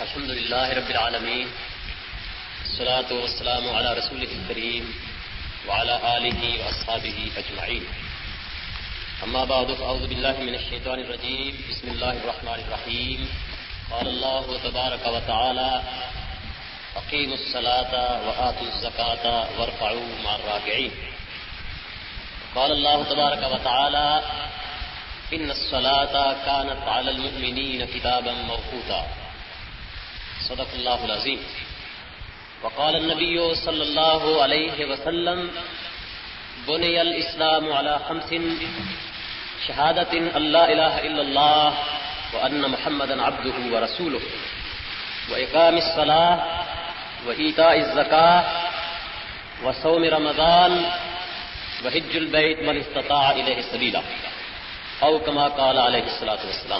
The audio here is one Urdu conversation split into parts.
الحمد لله رب العالمين والصلاة والسلام على رسوله الكريم وعلى آله وأصحابه أجمعين. أما بعد فأعوذ بالله من الشيطان الرجيم. بسم الله الرحمن الرحيم. قال الله تبارك وتعالى: أقيموا الصلاة وآتوا الزكاة واركعوا مع الراكعين. قال الله تبارك وتعالى: إن الصلاة كانت على المؤمنين كتابا موقوتا. صدق الله العظيم. وقال النبي صلى الله عليه وسلم: بني الإسلام على خمس: شهادة أن لا إله إلا الله وأن محمدا عبده ورسوله، وإقام الصلاة، وإيتاء الزكاة، وصوم رمضان، وحج البيت من استطاع إليه سبيلا، أو كما قال عليه الصلاة والسلام.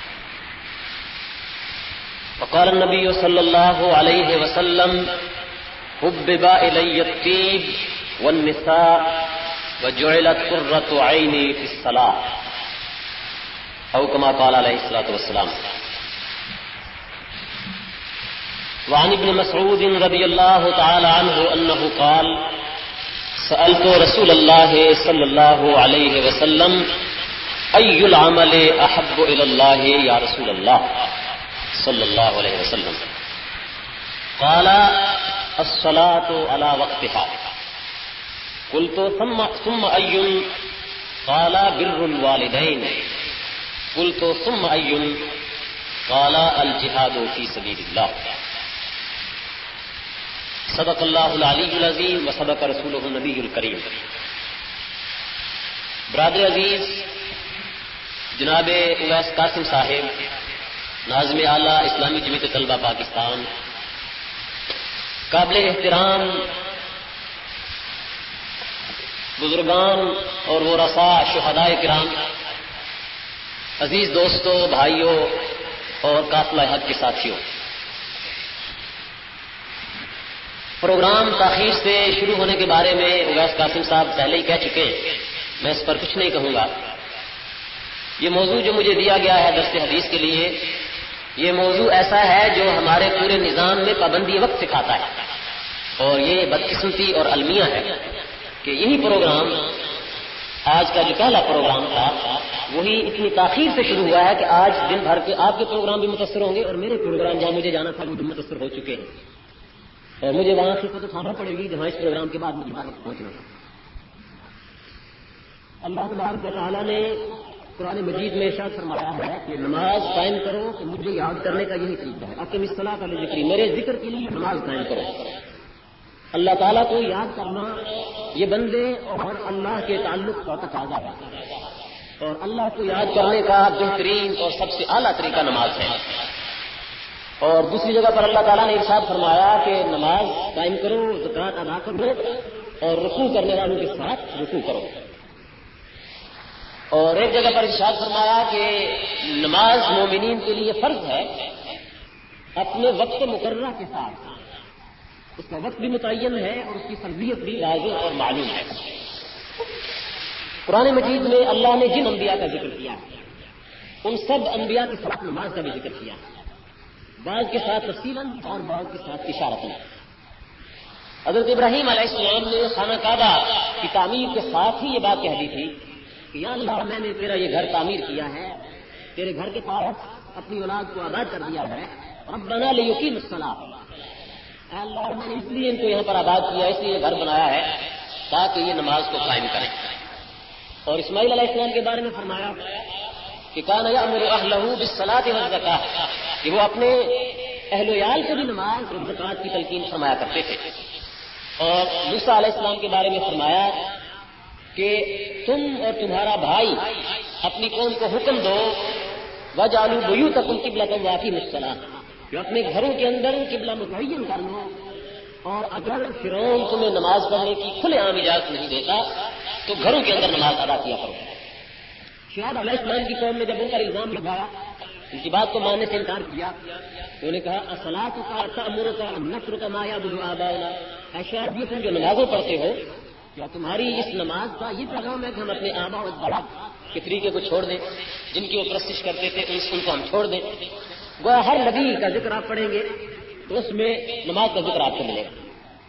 وقال النبي صلى الله عليه وسلم: حبب إلي الطيب والنساء وجعلت قرة عيني في الصلاة، أو كما قال عليه الصلاة والسلام. وعن ابن مسعود رضي الله تعالى عنه أنه قال: سألت رسول الله صلى الله عليه وسلم: أي العمل أحب إلى الله يا رسول الله صلى الله عليه وسلم؟ قال: الصلاة على وقتها. قلت: ثم أي؟ قال: بر الوالدين. قلت: ثم أي؟ قال: الجهاد في سبيل الله. صدق الله العلی العظیم وصدق رسولہ النبی الکریم. برادر عزیز جناب اویس قاسم صاحب، ناظم اعلیٰ اسلامی جمعیت طلبہ پاکستان، قابل احترام بزرگان اور ورثاء شہدائے کرام، عزیز دوستوں، بھائیوں اور قافلہ حق کے ساتھیوں، پروگرام تاخیر سے شروع ہونے کے بارے میں اویس قاسم صاحب پہلے ہی کہہ چکے ہیں، میں اس پر کچھ نہیں کہوں گا. یہ موضوع جو مجھے دیا گیا ہے درس حدیث کے لیے، یہ موضوع ایسا ہے جو ہمارے پورے نظام میں پابندی وقت سکھاتا ہے، اور یہ بدقسمتی اور المیہ ہے کہ یہی پروگرام آج کا جو پہلا پروگرام تھا وہی اتنی تاخیر سے شروع ہوا ہے کہ آج دن بھر کے آپ کے پروگرام بھی متاثر ہوں گے، اور میرے پروگرام جہاں مجھے جانا تھا وہ بھی متاثر ہو چکے ہیں، اور مجھے وہاں سے خود اٹھانا پڑے گی جہاں اس پروگرام کے بعد مجھے پہنچنا تھا. اللہ تبارک و تعالیٰ نے قرآن مجید میں ارشاد فرمایا ہے کہ نماز قائم کرو کہ مجھے یاد کرنے کا یہی طریقہ ہے. اقم الصلاۃ لذکری، میرے ذکر کے لیے نماز قائم کرو. اللہ تعالیٰ کو یاد کرنا یہ بندے اور اللہ کے تعلق کا تقاضا ہے، اور اللہ کو یاد کرنے کا بہترین اور سب سے اعلیٰ طریقہ نماز ہے. اور دوسری جگہ پر اللہ تعالیٰ نے ارشاد فرمایا کہ نماز قائم کرو، زکوٰۃ ادا کرو، اور رکوع کرنے والوں کے ساتھ رکوع کرو. اور ایک جگہ پر ارشاد فرمایا کہ نماز مومنین کے لیے فرض ہے اپنے وقت مقررہ کے ساتھ. اس کا وقت بھی متعین ہے اور اس کی فرضیت بھی واضح اور معلوم ہے. قرآن مجید میں اللہ نے جن انبیاء کا ذکر کیا ان سب انبیاء کے ساتھ نماز کا بھی ذکر کیا، بعض کے ساتھ تفصیلاً اور بعض کے ساتھ اشارتاً. حضرت ابراہیم علیہ السلام نے خانہ کعبہ کی تعمیر کے ساتھ ہی یہ بات کہہ دی تھی کہ یا اللہ، میں نے تیرا یہ گھر تعمیر کیا ہے، تیرے گھر کے پاس اپنی اولاد کو آباد کر دیا ہے، ربنا لیقیموا الصلاۃ. اے اللہ، میں نے اس لیے ان کو یہاں پر آباد کیا، اس لیے یہ گھر بنایا ہے تاکہ یہ نماز کو قائم کریں. اور اسماعیل علیہ السلام کے بارے میں فرمایا کہ کان یأمر اہلہ بالصلاۃ والزکاۃ، کہ وہ اپنے اہل و عیال کو بھی نماز اور زکوٰۃ کی تلقین فرمایا کرتے تھے. اور موسیٰ علیہ السلام کے بارے میں فرمایا کہ تم اور تمہارا بھائی اپنی قوم کو حکم دو وَجَعَلُوا بُيُوتَكُمْ قِبْلَةً وَأَقِيمُوا الصَّلَاةَ، کہ اپنے گھروں کے اندر قبلہ متعین کر لو، اور اگر فرعون تمہیں نماز پڑھنے کی کھلے عام اجازت نہیں دیتا تو گھروں کے اندر نماز ادا کیا کرو. شعیب علیہ السلام کی قوم نے جب ان پر الزام لگایا، ان کی بات کو ماننے سے انکار کیا، تو انہوں نے کہا اصلاتک تأمرک ان نترک ما یعبد آباؤنا، اے شعیب، یہ تم جو نمازیں پڑھتے ہو کیا تمہاری اس نماز کا یہ پیغام ہے کہ ہم اپنے آبا و اجداد کے طریقے کو چھوڑ دیں، جن کی وہ پرستش کرتے تھے ان کو ہم چھوڑ دیں؟ وہ ہر نبی کا ذکر آپ پڑھیں گے تو اس میں نماز کا ذکر آپ کو ملے گا.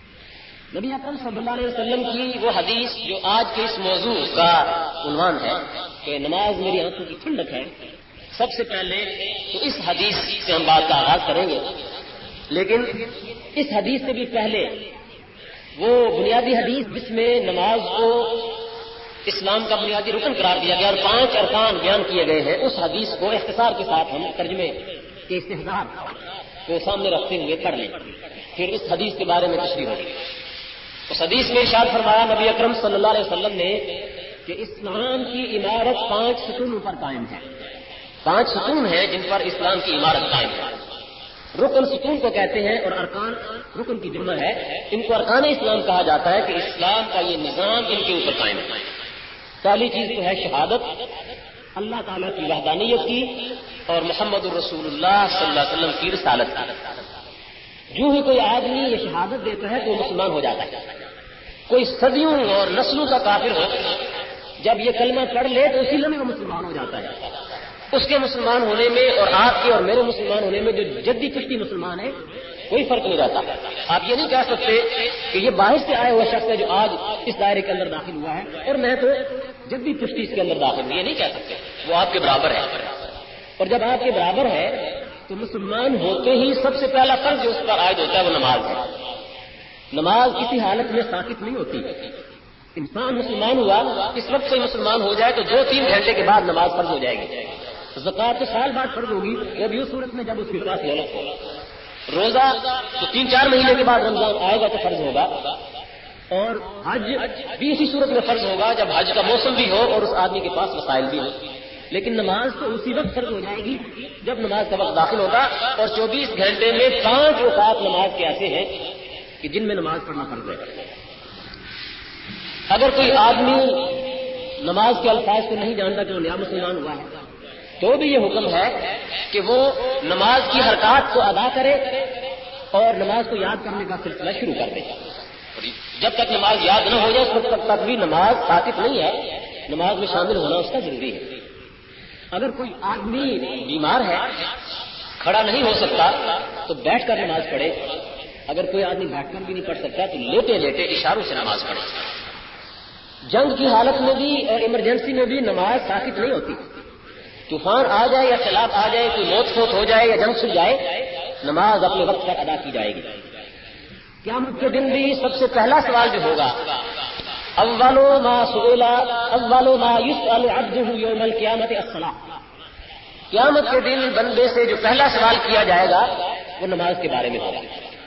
نبی اکرم صلی اللہ علیہ وسلم کی وہ حدیث جو آج کے اس موضوع کا عنوان ہے کہ نماز میری آنکھوں کی ٹھنڈک ہے، سب سے پہلے تو اس حدیث سے ہم بات کا آغاز کریں گے. لیکن اس حدیث سے بھی پہلے وہ بنیادی حدیث جس میں نماز کو اسلام کا بنیادی رکن قرار دیا گیا اور 5 ارکان بیان کیے گئے ہیں، اس حدیث کو اختصار کے ساتھ ہم ترجمے کے استحضار کو سامنے رکھتے ہوئے پڑھ لیں، پھر اس حدیث کے بارے میں تشریح ہوگی. اس حدیث میں ارشاد فرمایا نبی اکرم صلی اللہ علیہ وسلم نے کہ اسلام کی عمارت 5 ستونوں پر قائم ہے. 5 ستون ہیں جن پر اسلام کی عمارت قائم ہے. رکن ستون کو کہتے ہیں اور ارکان رکن کی جمع ہے. ان کو ارکان اسلام کہا جاتا ہے کہ اسلام کا یہ نظام ان کے اوپر قائم ہے. پہلی چیز تو ہے شہادت اللہ تعالیٰ کی وحدانیت کی اور محمد الرسول اللہ صلی اللہ علیہ وسلم کی رسالت کی. جو ہی کوئی آدمی یہ شہادت دیتا ہے تو وہ مسلمان ہو جاتا ہے. کوئی صدیوں اور نسلوں کا کافر ہو جب یہ کلمہ پڑھ لے تو اسی لمحے وہ مسلمان ہو جاتا ہے. اس کے مسلمان ہونے میں اور آپ کے اور میرے مسلمان ہونے میں جو جدی پشتی مسلمان ہے کوئی فرق نہیں رہتا. آپ یہ نہیں کہہ سکتے کہ یہ باہر سے آیا ہوا شخص ہے جو آج اس دائرے کے اندر داخل ہوا ہے اور میں تو جدی پشتی اس کے اندر داخل ہوں، یہ نہیں کہہ سکتے. وہ آپ کے برابر ہے اور جب آپ کے برابر ہے تو مسلمان ہوتے ہی سب سے پہلا فرض جو اس پر عائد ہوتا ہے وہ نماز ہے. نماز کسی حالت میں ساکت نہیں ہوتی. انسان مسلمان ہوا اس وقت سے مسلمان ہو جائے تو 2-3 گھنٹے کے بعد نماز فرض ہو جائے گی. زکوٰۃ تو سال بعد فرض ہوگی، وہ بھی اس صورت میں جب اس کے پاس محنت ہوگا. روزہ تو 3-4 مہینے کے بعد رمضان آئے گا تو فرض ہوگا. اور حج بھی اسی صورت میں فرض ہوگا جب حج کا موسم بھی ہو اور اس آدمی کے پاس وسائل بھی ہو. لیکن نماز تو اسی وقت فرض ہو جائے گی جب نماز کا وقت داخل ہوگا. اور 24 گھنٹے میں 5 اوقات نماز کے ایسے ہیں کہ جن میں نماز پڑھنا فرض ہے. اگر کوئی آدمی نماز کے الفاظ کو نہیں جانتا کہ وہ نیا مسلمان ہوا ہے تو بھی یہ حکم ہے کہ وہ نماز کی حرکات کو ادا کرے اور نماز کو یاد کرنے کا سلسلہ شروع کر دے. جب تک نماز یاد نہ ہو جائے اس وقت تک بھی نماز ثابت نہیں ہے. نماز میں شامل ہونا اس کا ضروری ہے. اگر کوئی آدمی بیمار ہے کھڑا نہیں ہو سکتا تو بیٹھ کر نماز پڑھے. اگر کوئی آدمی بیٹھ کر بھی نہیں پڑھ سکتا تو لیٹے لیٹے اشاروں سے نماز پڑھے. جنگ کی حالت میں بھی اور ایمرجنسی میں بھی نماز ثابت نہیں ہوتی. طوفان آ جائے یا سیلاب آ جائے، کوئی موت فوت ہو جائے یا جنگ چھڑ جائے، نماز اپنے وقت پر ادا کی جائے گی. قیامت کے دن بھی سب سے پہلا سوال جو ہوگا اول ما یسأل عبده یوم القیامت الصلاۃ. قیامت کے دن بندے سے جو پہلا سوال کیا جائے گا وہ نماز کے بارے میں ہوگا.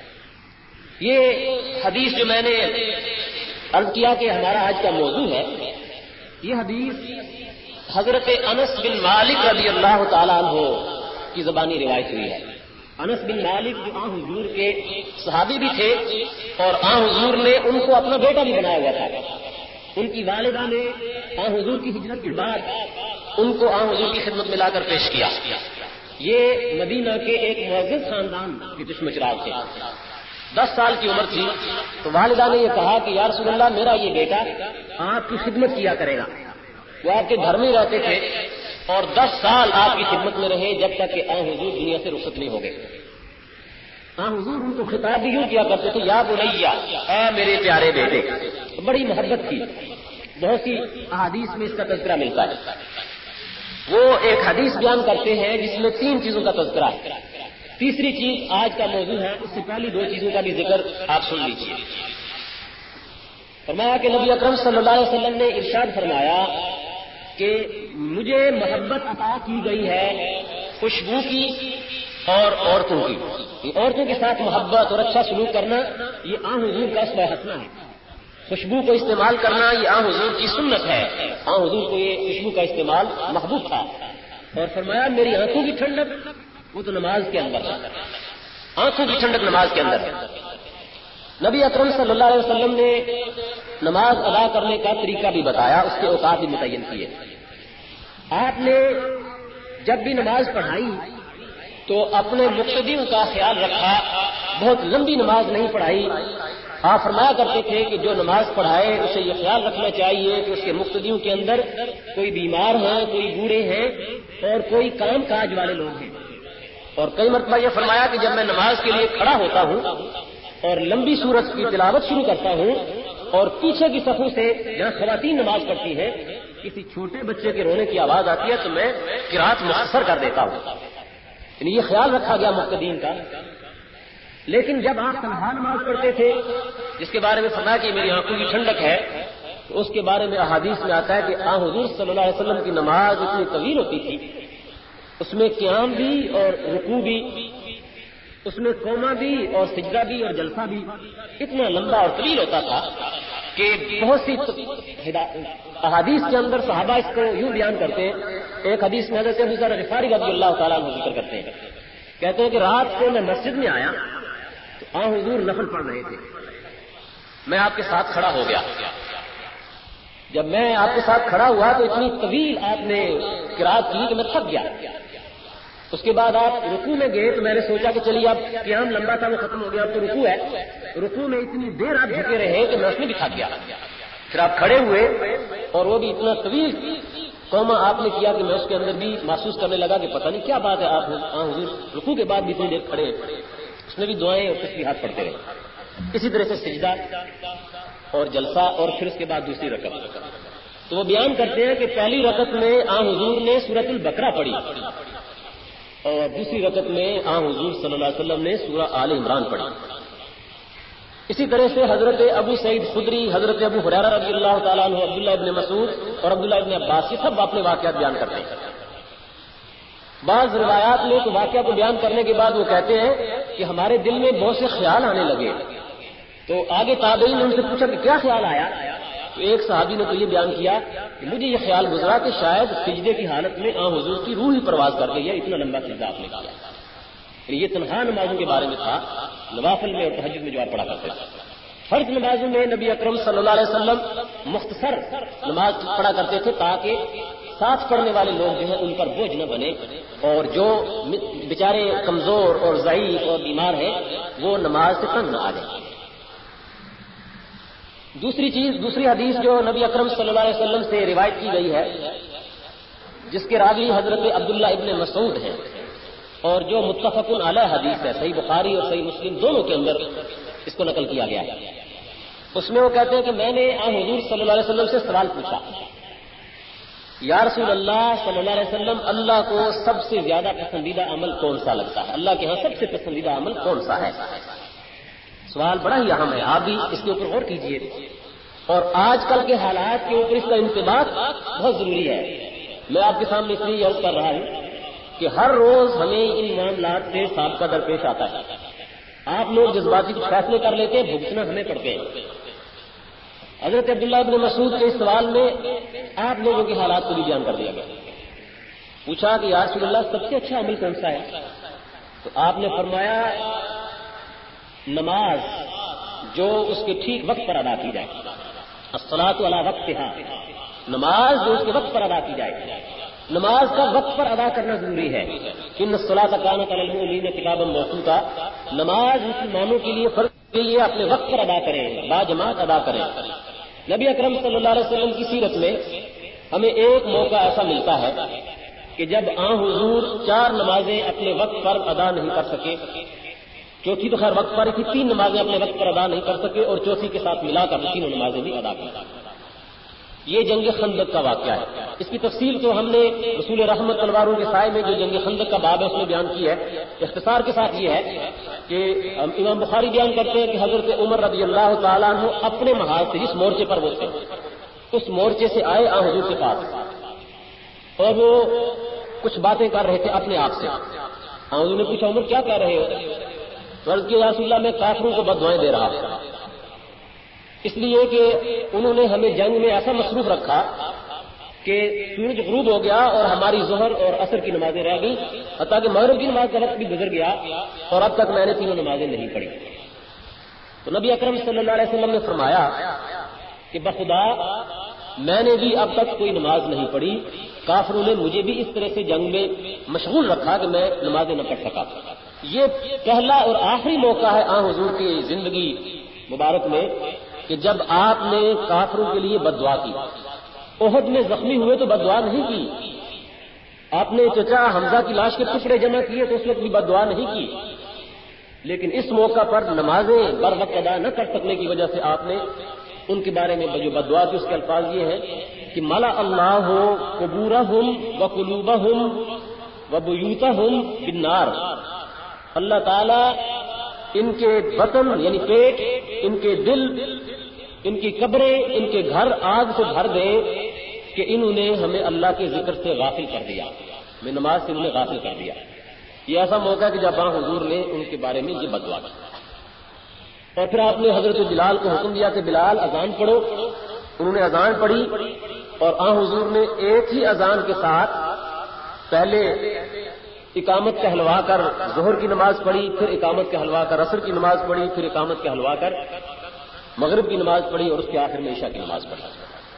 یہ حدیث جو میں نے عرض کیا کہ ہمارا آج کا موضوع ہے، یہ حدیث حضرت انس بن مالک رضی اللہ تعالیٰ عنہ کی زبانی روایت ہوئی ہے. انس بن مالک جو آن حضور کے صحابی بھی تھے اور آن حضور نے ان کو اپنا بیٹا بھی بنایا ہوا تھا. ان کی والدہ نے آن حضور کی ہجرت کے بعد ان کو آن حضور کی خدمت میں لا کر پیش کیا. یہ مدینہ کے ایک معزز خاندان کے چشم چراغ تھے. 10 سال کی عمر تھی تو والدہ نے یہ کہا کہ یا رسول اللہ میرا یہ بیٹا آپ کی خدمت کیا کرے گا. وہ آپ کے گھر میں رہتے تھے اور 10 سال آپ کی خدمت میں رہے جب تک کہ آن حضور دنیا سے رخصت نہیں ہو گئے. آن حضور ان کو خطاب بھی یوں کیا کرتے تھے یا بنیا، اے میرے پیارے بیٹے. بڑی محبت تھی. بہت سی احادیث میں اس کا تذکرہ ملتا ہے. وہ ایک حدیث بیان کرتے ہیں جس میں 3 چیزوں کا تذکرہ ہے. تیسری چیز آج کا موضوع ہے، اس سے پہلی 2 چیزوں کا بھی ذکر آپ سن لیجیے. فرمایا کہ نبی اکرم صلی اللہ علیہ وسلم نے ارشاد فرمایا کہ مجھے محبت عطا کی گئی ہے خوشبو کی اور عورتوں کی. عورتوں کے ساتھ محبت اور اچھا سلوک کرنا یہ آن حضور کا اسوہ حسنہ ہے. خوشبو کو استعمال کرنا یہ آن حضور کی سنت ہے. آن حضور کو یہ خوشبو کا استعمال محبوب تھا. اور فرمایا میری آنکھوں کی ٹھنڈک وہ تو نماز کے اندر ہے. آنکھوں کی ٹھنڈک نماز کے اندر ہے. نبی اکرم صلی اللہ علیہ وسلم نے نماز ادا کرنے کا طریقہ بھی بتایا، اس کے اوقات بھی متعین کیے. آپ نے جب بھی نماز پڑھائی تو اپنے مقتدیوں کا خیال رکھا. بہت لمبی نماز نہیں پڑھائی. آپ فرمایا کرتے تھے کہ جو نماز پڑھائے اسے یہ خیال رکھنا چاہیے کہ اس کے مقتدیوں کے اندر کوئی بیمار ہیں، کوئی بوڑھے ہیں اور کوئی کام کاج والے لوگ ہیں. اور کئی مرتبہ یہ فرمایا کہ جب میں نماز کے لیے کھڑا ہوتا ہوں اور لمبی سورت کی تلاوت شروع کرتا ہوں اور پیچھے کی صفوں سے جہاں خواتین نماز پڑھتی ہیں کسی چھوٹے بچے کے رونے کی آواز آتی ہے تو میں قرات مختصر کر دیتا ہوں. یعنی یہ خیال رکھا گیا مقتدین کا. لیکن جب آپ تنہا نماز پڑھتے تھے جس کے بارے میں فرمایا کہ میری آنکھوں کی ٹھنڈک ہے تو اس کے بارے میں احادیث میں آتا ہے کہ حضور صلی اللہ علیہ وسلم کی نماز اتنی طویل ہوتی تھی, اس میں قیام بھی اور رکوع بھی, اس میں قوما بھی اور سجدہ بھی اور جلسہ بھی اتنا لمبا اور طویل ہوتا تھا کہ بہت سی احادیث کے اندر صحابہ اس کو یوں بیان کرتے ہیں. ایک حدیث میں حضرت ابو ذر غفاری رضی اللہ تعالیٰ عنہ ذکر کرتے ہیں, کہتے ہیں کہ رات کو میں مسجد میں آیا تو حضور نفل پڑھ رہے تھے, میں آپ کے ساتھ کھڑا ہو گیا. جب میں آپ کے ساتھ کھڑا ہوا تو اتنی طویل آپ نے قرات کی کہ میں تھک گیا. اس کے بعد آپ رکوع میں گئے تو میں نے سوچا کہ چلیے اب قیام لمبا تھا وہ ختم ہو گیا, اب تو رکوع ہے. رکوع میں اتنی دیر آپ جھکے رہے کہ میں اس میں بھی تھک گیا. پھر آپ کھڑے ہوئے اور وہ بھی اتنا طویل قوما آپ نے کیا کہ میں اس کے اندر بھی محسوس کرنے لگا کہ پتہ نہیں کیا بات ہے, آپ حضور رکوع کے بعد بھی اتنی دیر کھڑے ہیں. اس میں بھی دعائیں اور تسبیحات پڑھتے رہے. اسی طرح سے سجدہ اور جلسہ اور پھر اس کے بعد دوسری رکعت. تو وہ بیان کرتے ہیں کہ پہلی رکعت میں حضور نے سورۃ البقرہ پڑھی اور دوسری رکعت میں حضور صلی اللہ علیہ وسلم نے سورہ آل عمران پڑھی. اسی طرح سے حضرت ابو سعید خدری, حضرت ابو ہریرہ رضی اللہ تعالیٰ عنہ, عبداللہ ابن مسعود اور عبداللہ ابن عباس یہ سب اپنے واقعات بیان کرتے ہیں. بعض روایات میں تو واقعہ کو بیان کرنے کے بعد وہ کہتے ہیں کہ ہمارے دل میں بہت سے خیال آنے لگے. تو آگے تابعین نے ان سے پوچھا کہ کیا خیال آیا, تو ایک صحابی نے تو یہ بیان کیا کہ مجھے یہ خیال گزرا کہ شاید سجدے کی حالت میں حضور کی روح ہی پرواز کر گئی ہے, اتنا لمبا سجدہ آپ نے کیا. یہ تنہا نمازوں کے بارے میں تھا, نوافل میں اور تہجد میں جو آپ پڑھا کرتے تھے. فرض نمازوں میں نبی اکرم صلی اللہ علیہ وسلم مختصر نماز پڑھا کرتے تھے تاکہ ساتھ پڑھنے والے لوگ جو ہیں ان پر بوجھ نہ بنے اور جو بیچارے کمزور اور ضعیف اور بیمار ہیں وہ نماز سے تنگ نہ آ جائیں. دوسری حدیث جو نبی اکرم صلی اللہ علیہ وسلم سے روایت کی گئی ہے جس کے راوی حضرت عبداللہ ابن مسعود ہیں اور جو متفق علیہ حدیث ہے, صحیح بخاری اور صحیح مسلم دونوں کے اندر اس کو نقل کیا گیا ہے. اس میں وہ کہتے ہیں کہ میں نے حضور صلی اللہ علیہ وسلم سے سوال پوچھا, یا رسول اللہ صلی اللہ علیہ وسلم, اللہ کو سب سے زیادہ پسندیدہ عمل کون سا لگتا ہے, اللہ کے ہاں سب سے پسندیدہ عمل کون سا ہے. سوال بڑا ہی اہم ہے, آپ بھی اس کے اوپر غور کیجئے اور آج کل کے حالات کے اوپر اس کا انتباہ بہت ضروری ہے. میں آپ کے سامنے اس لیے عرض کر رہا ہوں کہ ہر روز ہمیں ان معاملات سے سابقہ درپیش آتا ہے. آپ لوگ جذباتی کچھ فیصلے کر لیتے ہیں, بھگتنا ہمیں پڑتے ہیں. حضرت عبداللہ ابن مسعود کے اس سوال میں آپ لوگوں کے حالات کو بھی بیان کر دیا گیا. پوچھا کہ یا رسول اللہ سب سے اچھا عمل کون سا ہے, تو آپ نے فرمایا نماز جو اس کے ٹھیک وقت پر ادا کی جائے, الصلاۃ علی وقتہا, نماز جو اس کے وقت پر ادا کی جائے. نماز کا وقت پر ادا کرنا ضروری ہے. ان الصلاۃ کانت علی المؤمنین کتابا موقوتا, نماز مسلمانوں کے لیے فرض کے لیے اپنے وقت پر ادا کریں, باجماعت ادا کریں. نبی اکرم صلی اللہ علیہ وسلم کی سیرت میں ہمیں ایک موقع ایسا ملتا ہے کہ جب حضور 4 نمازیں اپنے وقت پر ادا نہیں کر سکے, چوتھی تو خیر وقت پر تھی, 3 نمازیں اپنے وقت پر ادا نہیں کر سکے اور چوتھی کے ساتھ ملا کر 3 نمازیں بھی ادا کی. یہ جنگ خندق کا واقعہ ہے. اس کی تفصیل تو ہم نے رسول رحمت تلواروں کے سائے میں جو جنگ خندق کا باب ہے اس میں بیان کی ہے. اختصار کے ساتھ یہ ہے کہ امام بخاری بیان کرتے ہیں کہ حضرت عمر رضی اللہ تعالیٰ عنہ اپنے محاذ سے جس مورچے پر وہ تھے اس مورچے سے آئے حضور کے پاس اور وہ کچھ باتیں کر رہے تھے اپنے آپ سے. حضور نے پوچھا عمر کیا کہہ رہے ہو, تو عرض کیا یا رسول اللہ میں کافروں کو بد دعائیں دے رہا ہوں, اس لیے کہ انہوں نے ہمیں جنگ میں ایسا مصروف رکھا کہ سورج غروب ہو گیا اور ہماری ظہر اور عصر کی نمازیں رہ گئی, حتیٰ کہ مغرب کی نماز کا وقت بھی گزر گیا اور اب تک میں نے 3 نمازیں نہیں پڑھی. تو نبی اکرم صلی اللہ علیہ وسلم نے فرمایا کہ بخدا میں نے بھی اب تک کوئی نماز نہیں پڑھی, کافروں نے مجھے بھی اس طرح سے جنگ میں مشغول رکھا کہ میں نمازیں نہ پڑھ سکا. یہ پہلا اور آخری موقع ہے حضور کی زندگی مبارک میں کہ جب آپ نے کافروں کے لیے بد دعا کی. احد میں زخمی ہوئے تو بد دعا نہیں کی, آپ نے چچا حمزہ کی لاش کے ٹکڑے جمع کیے تو اس وقت بھی بد دعا نہیں کی، لیکن اس موقع پر نمازیں بر وقت ادا نہ کر سکنے کی وجہ سے آپ نے ان کے بارے میں جو بد دعا کی اس کے الفاظ یہ ہیں کہ ملا اللہ قبورہم وقلوبہم وبیوتہم بالنار، اللہ تعالی ان کے بطن یعنی پیٹ، ان کے دل، ان کی قبریں، ان کے گھر آگ سے بھر دیں کہ انہوں نے ہمیں اللہ کے ذکر سے غافل کر دیا، ہمیں نماز سے انہیں غافل کر دیا۔ یہ ایسا موقع ہے کہ جب حضور نے ان کے بارے میں یہ بد دعا کی۔ اور پھر آپ نے حضرت بلال کو حکم دیا کہ بلال اذان پڑھو، انہوں نے اذان پڑھی اور حضور نے ایک ہی اذان کے ساتھ پہلے اقامت کہلوا کر ظہر کی نماز پڑھی، پھر اقامت کہلوا کر عصر کی نماز پڑھی، پھر اقامت کہلوا کر مغرب کی نماز پڑھی اور اس کے آخر میں عشاء کی نماز پڑھی۔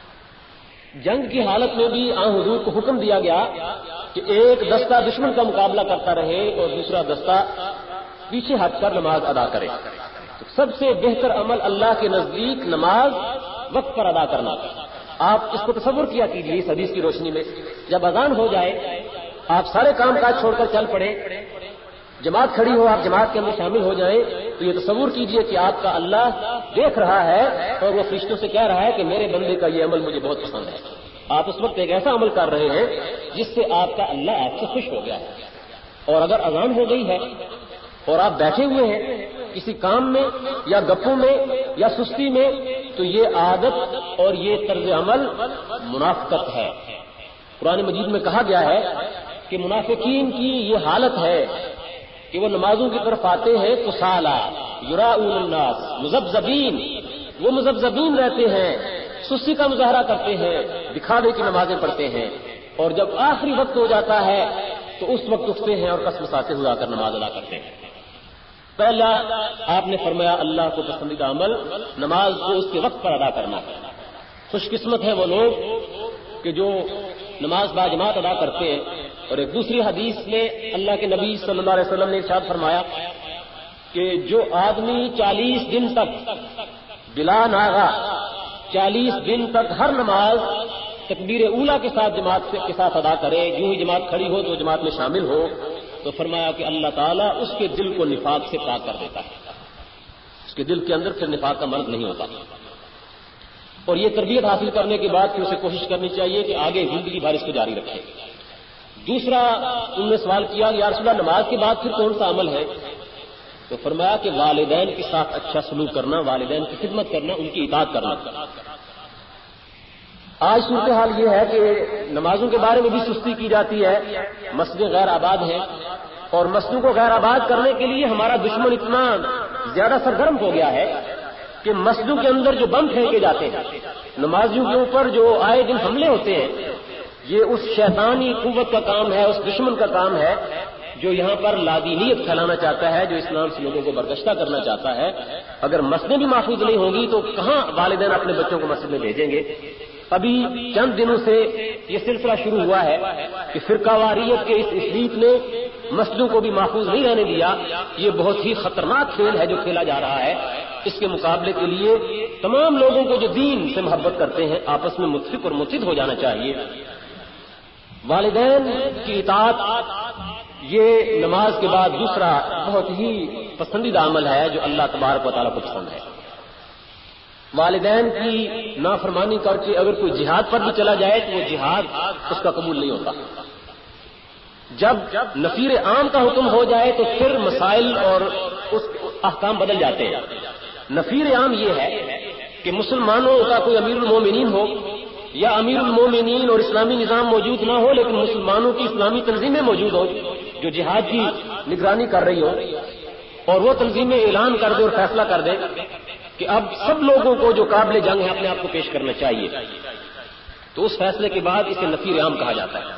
جنگ کی حالت میں بھی حضور کو حکم دیا گیا کہ ایک دستہ دشمن کا مقابلہ کرتا رہے اور دوسرا دستہ پیچھے ہٹ کر نماز ادا کرے۔ تو سب سے بہتر عمل اللہ کے نزدیک نماز وقت پر ادا کرنا۔ آپ اس کو تصور کیا کیجیے اس حدیث کی روشنی میں، جب اذان ہو جائے آپ سارے کام کاج چھوڑ کر چل پڑے، جماعت کھڑی ہو، آپ جماعت کے اندر شامل ہو جائیں، تو یہ تصور کیجئے کہ آپ کا اللہ دیکھ رہا ہے اور وہ فرشتوں سے کہہ رہا ہے کہ میرے بندے کا یہ عمل مجھے بہت پسند ہے۔ آپ اس وقت ایک ایسا عمل کر رہے ہیں جس سے آپ کا اللہ آپ سے خوش ہو گیا ہے۔ اور اگر اذان ہو گئی ہے اور آپ بیٹھے ہوئے ہیں کسی کام میں یا گپوں میں یا سستی میں، تو یہ عادت اور یہ طرز عمل منافقت ہے۔ قرآن مجید میں کہا گیا ہے کہ منافقین کی یہ حالت ہے کہ وہ نمازوں کی طرف آتے ہیں کسالى یراؤون الناس مذبذبین، وہ مذبذبین رہتے ہیں، سستی کا مظاہرہ کرتے ہیں، دکھاوے کی نمازیں پڑھتے ہیں، اور جب آخری وقت ہو جاتا ہے تو اس وقت اٹھتے ہیں اور کسمساتے ہوئے آ کر نماز ادا کرتے ہیں۔ پہلا آپ نے فرمایا اللہ کو پسندیدہ عمل نماز کو اس کے وقت پر ادا کرنا ہے۔ خوش قسمت ہے وہ لوگ کہ جو نماز باجماعت ادا کرتے ہیں۔ اور ایک دوسری حدیث میں اللہ کے نبی صلی اللہ علیہ وسلم نے ارشاد فرمایا کہ جو آدمی 40 دن تک بلا ناغا 40 دن تک ہر نماز تکبیر اولیٰ کے ساتھ جماعت کے ساتھ ادا کرے، یوں ہی جماعت کھڑی ہو تو جماعت میں شامل ہو، تو فرمایا کہ اللہ تعالیٰ اس کے دل کو نفاق سے پاک کر دیتا ہے، اس کے دل کے اندر پھر نفاق کا مرض نہیں ہوتا۔ اور یہ تربیت حاصل کرنے کے بعد پھر اسے کوشش کرنی چاہیے کہ آگے زندگی بھر اس کو جاری رکھے۔ دوسرا انہوں نے سوال کیا یا رسول اللہ نماز کے بعد پھر کون سا عمل ہے؟ تو فرمایا کہ والدین کے ساتھ اچھا سلوک کرنا، والدین کی خدمت کرنا، ان کی اطاعت کرنا۔ آج صورتحال یہ ہے کہ نمازوں کے بارے میں بھی سستی کی جاتی ہے، مسجدیں غیر آباد ہیں، اور مسجدوں کو غیر آباد کرنے کے لیے ہمارا دشمن اتنا زیادہ سرگرم ہو گیا ہے کہ مسجدوں کے اندر جو بم پھینکے جاتے ہیں، نمازیوں کے اوپر جو آئے دن حملے ہوتے ہیں، یہ اس شیطانی قوت کا کام ہے، اس دشمن کا کام ہے جو یہاں پر لادینیت پھیلانا چاہتا ہے، جو اسلام سے لوگوں کو برگشتہ کرنا چاہتا ہے۔ اگر مسجدیں بھی محفوظ نہیں ہوں گی تو کہاں والدین اپنے بچوں کو مسجد میں بھیجیں گے؟ ابھی چند دنوں سے یہ سلسلہ شروع ہوا ہے کہ فرقہ واریت کے اس اسلیت نے مسجدوں کو بھی محفوظ نہیں رہنے دیا۔ یہ بہت ہی خطرناک کھیل ہے جو کھیلا جا رہا ہے۔ اس کے مقابلے کے لیے تمام لوگوں کو جو دین سے محبت کرتے ہیں آپس میں متفق اور متحد ہو جانا چاہیے۔ والدین کی اطاعت یہ نماز کے بعد دوسرا بہت ہی پسندیدہ عمل ہے جو اللہ تبارک و تعالیٰ کو پسند ہے۔ والدین کی نافرمانی کر کے اگر کوئی جہاد پر بھی چلا جائے تو وہ جہاد اس کا قبول نہیں ہوتا۔ جب نفیر عام کا حکم ہو جائے تو پھر مسائل اور اس احکام بدل جاتے ہیں۔ نفیر عام یہ ہے کہ مسلمانوں کا کوئی امیر المومنین ہو یا امیر المومنین اور اسلامی نظام موجود نہ ہو، لیکن مسلمانوں کی اسلامی تنظیمیں موجود ہوں جو جہاد کی نگرانی کر رہی ہوں، اور وہ تنظیمیں اعلان کر دے اور فیصلہ کر دے کہ اب سب لوگوں کو جو قابل جنگ ہے اپنے آپ کو پیش کرنا چاہیے، تو اس فیصلے کے بعد اسے نفیر عام کہا جاتا ہے۔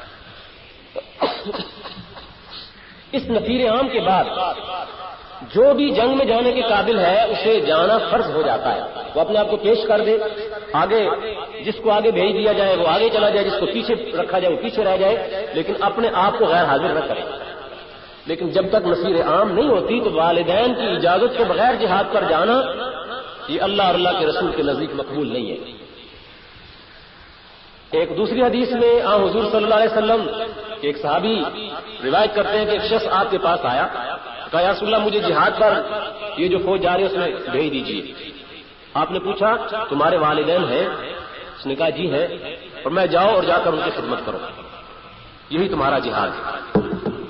اس نفیر عام کے بعد جو بھی جنگ میں جانے کے قابل ہے اسے جانا فرض ہو جاتا ہے۔ وہ اپنے آپ کو پیش کر دے، آگے جس کو آگے بھیج دیا جائے وہ آگے چلا جائے، جس کو پیچھے رکھا جائے وہ پیچھے رہ جائے، لیکن اپنے آپ کو غیر حاضر نہ کرے۔ لیکن جب تک نفیر عام نہیں ہوتی تو والدین کی اجازت کے بغیر جہاد پر جانا یہ اللہ اور اللہ کے رسول کے نزدیک مقبول نہیں ہے۔ ایک دوسری حدیث میں حضور صلی اللہ علیہ وسلم ایک صحابی روایت کرتے ہیں کہ ایک شخص آپ کے پاس آیا، کہا یا رسول اللہ مجھے جہاد پر یہ جو فوج جا رہی ہے اس میں بھیج دیجیے۔ آپ نے پوچھا تمہارے والدین ہیں؟ اس نے کہا جی ہیں، اور میں جاؤ اور جا کر ان کی خدمت کرو، یہی تمہارا جہاد ہے۔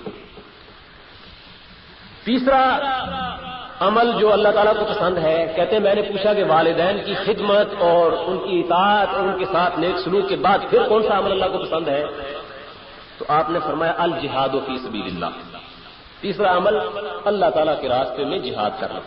تیسرا عمل جو اللہ تعالیٰ کو پسند ہے، کہتے ہیں میں نے پوچھا کہ والدین کی خدمت اور ان کی اطاعت اور ان کے ساتھ نیک سلوک کے بعد پھر کون سا عمل اللہ کو پسند ہے؟ تو آپ نے فرمایا الجہاد فی سبیل اللہ، تیسرا عمل اللہ تعالیٰ کے راستے میں جہاد کرنا۔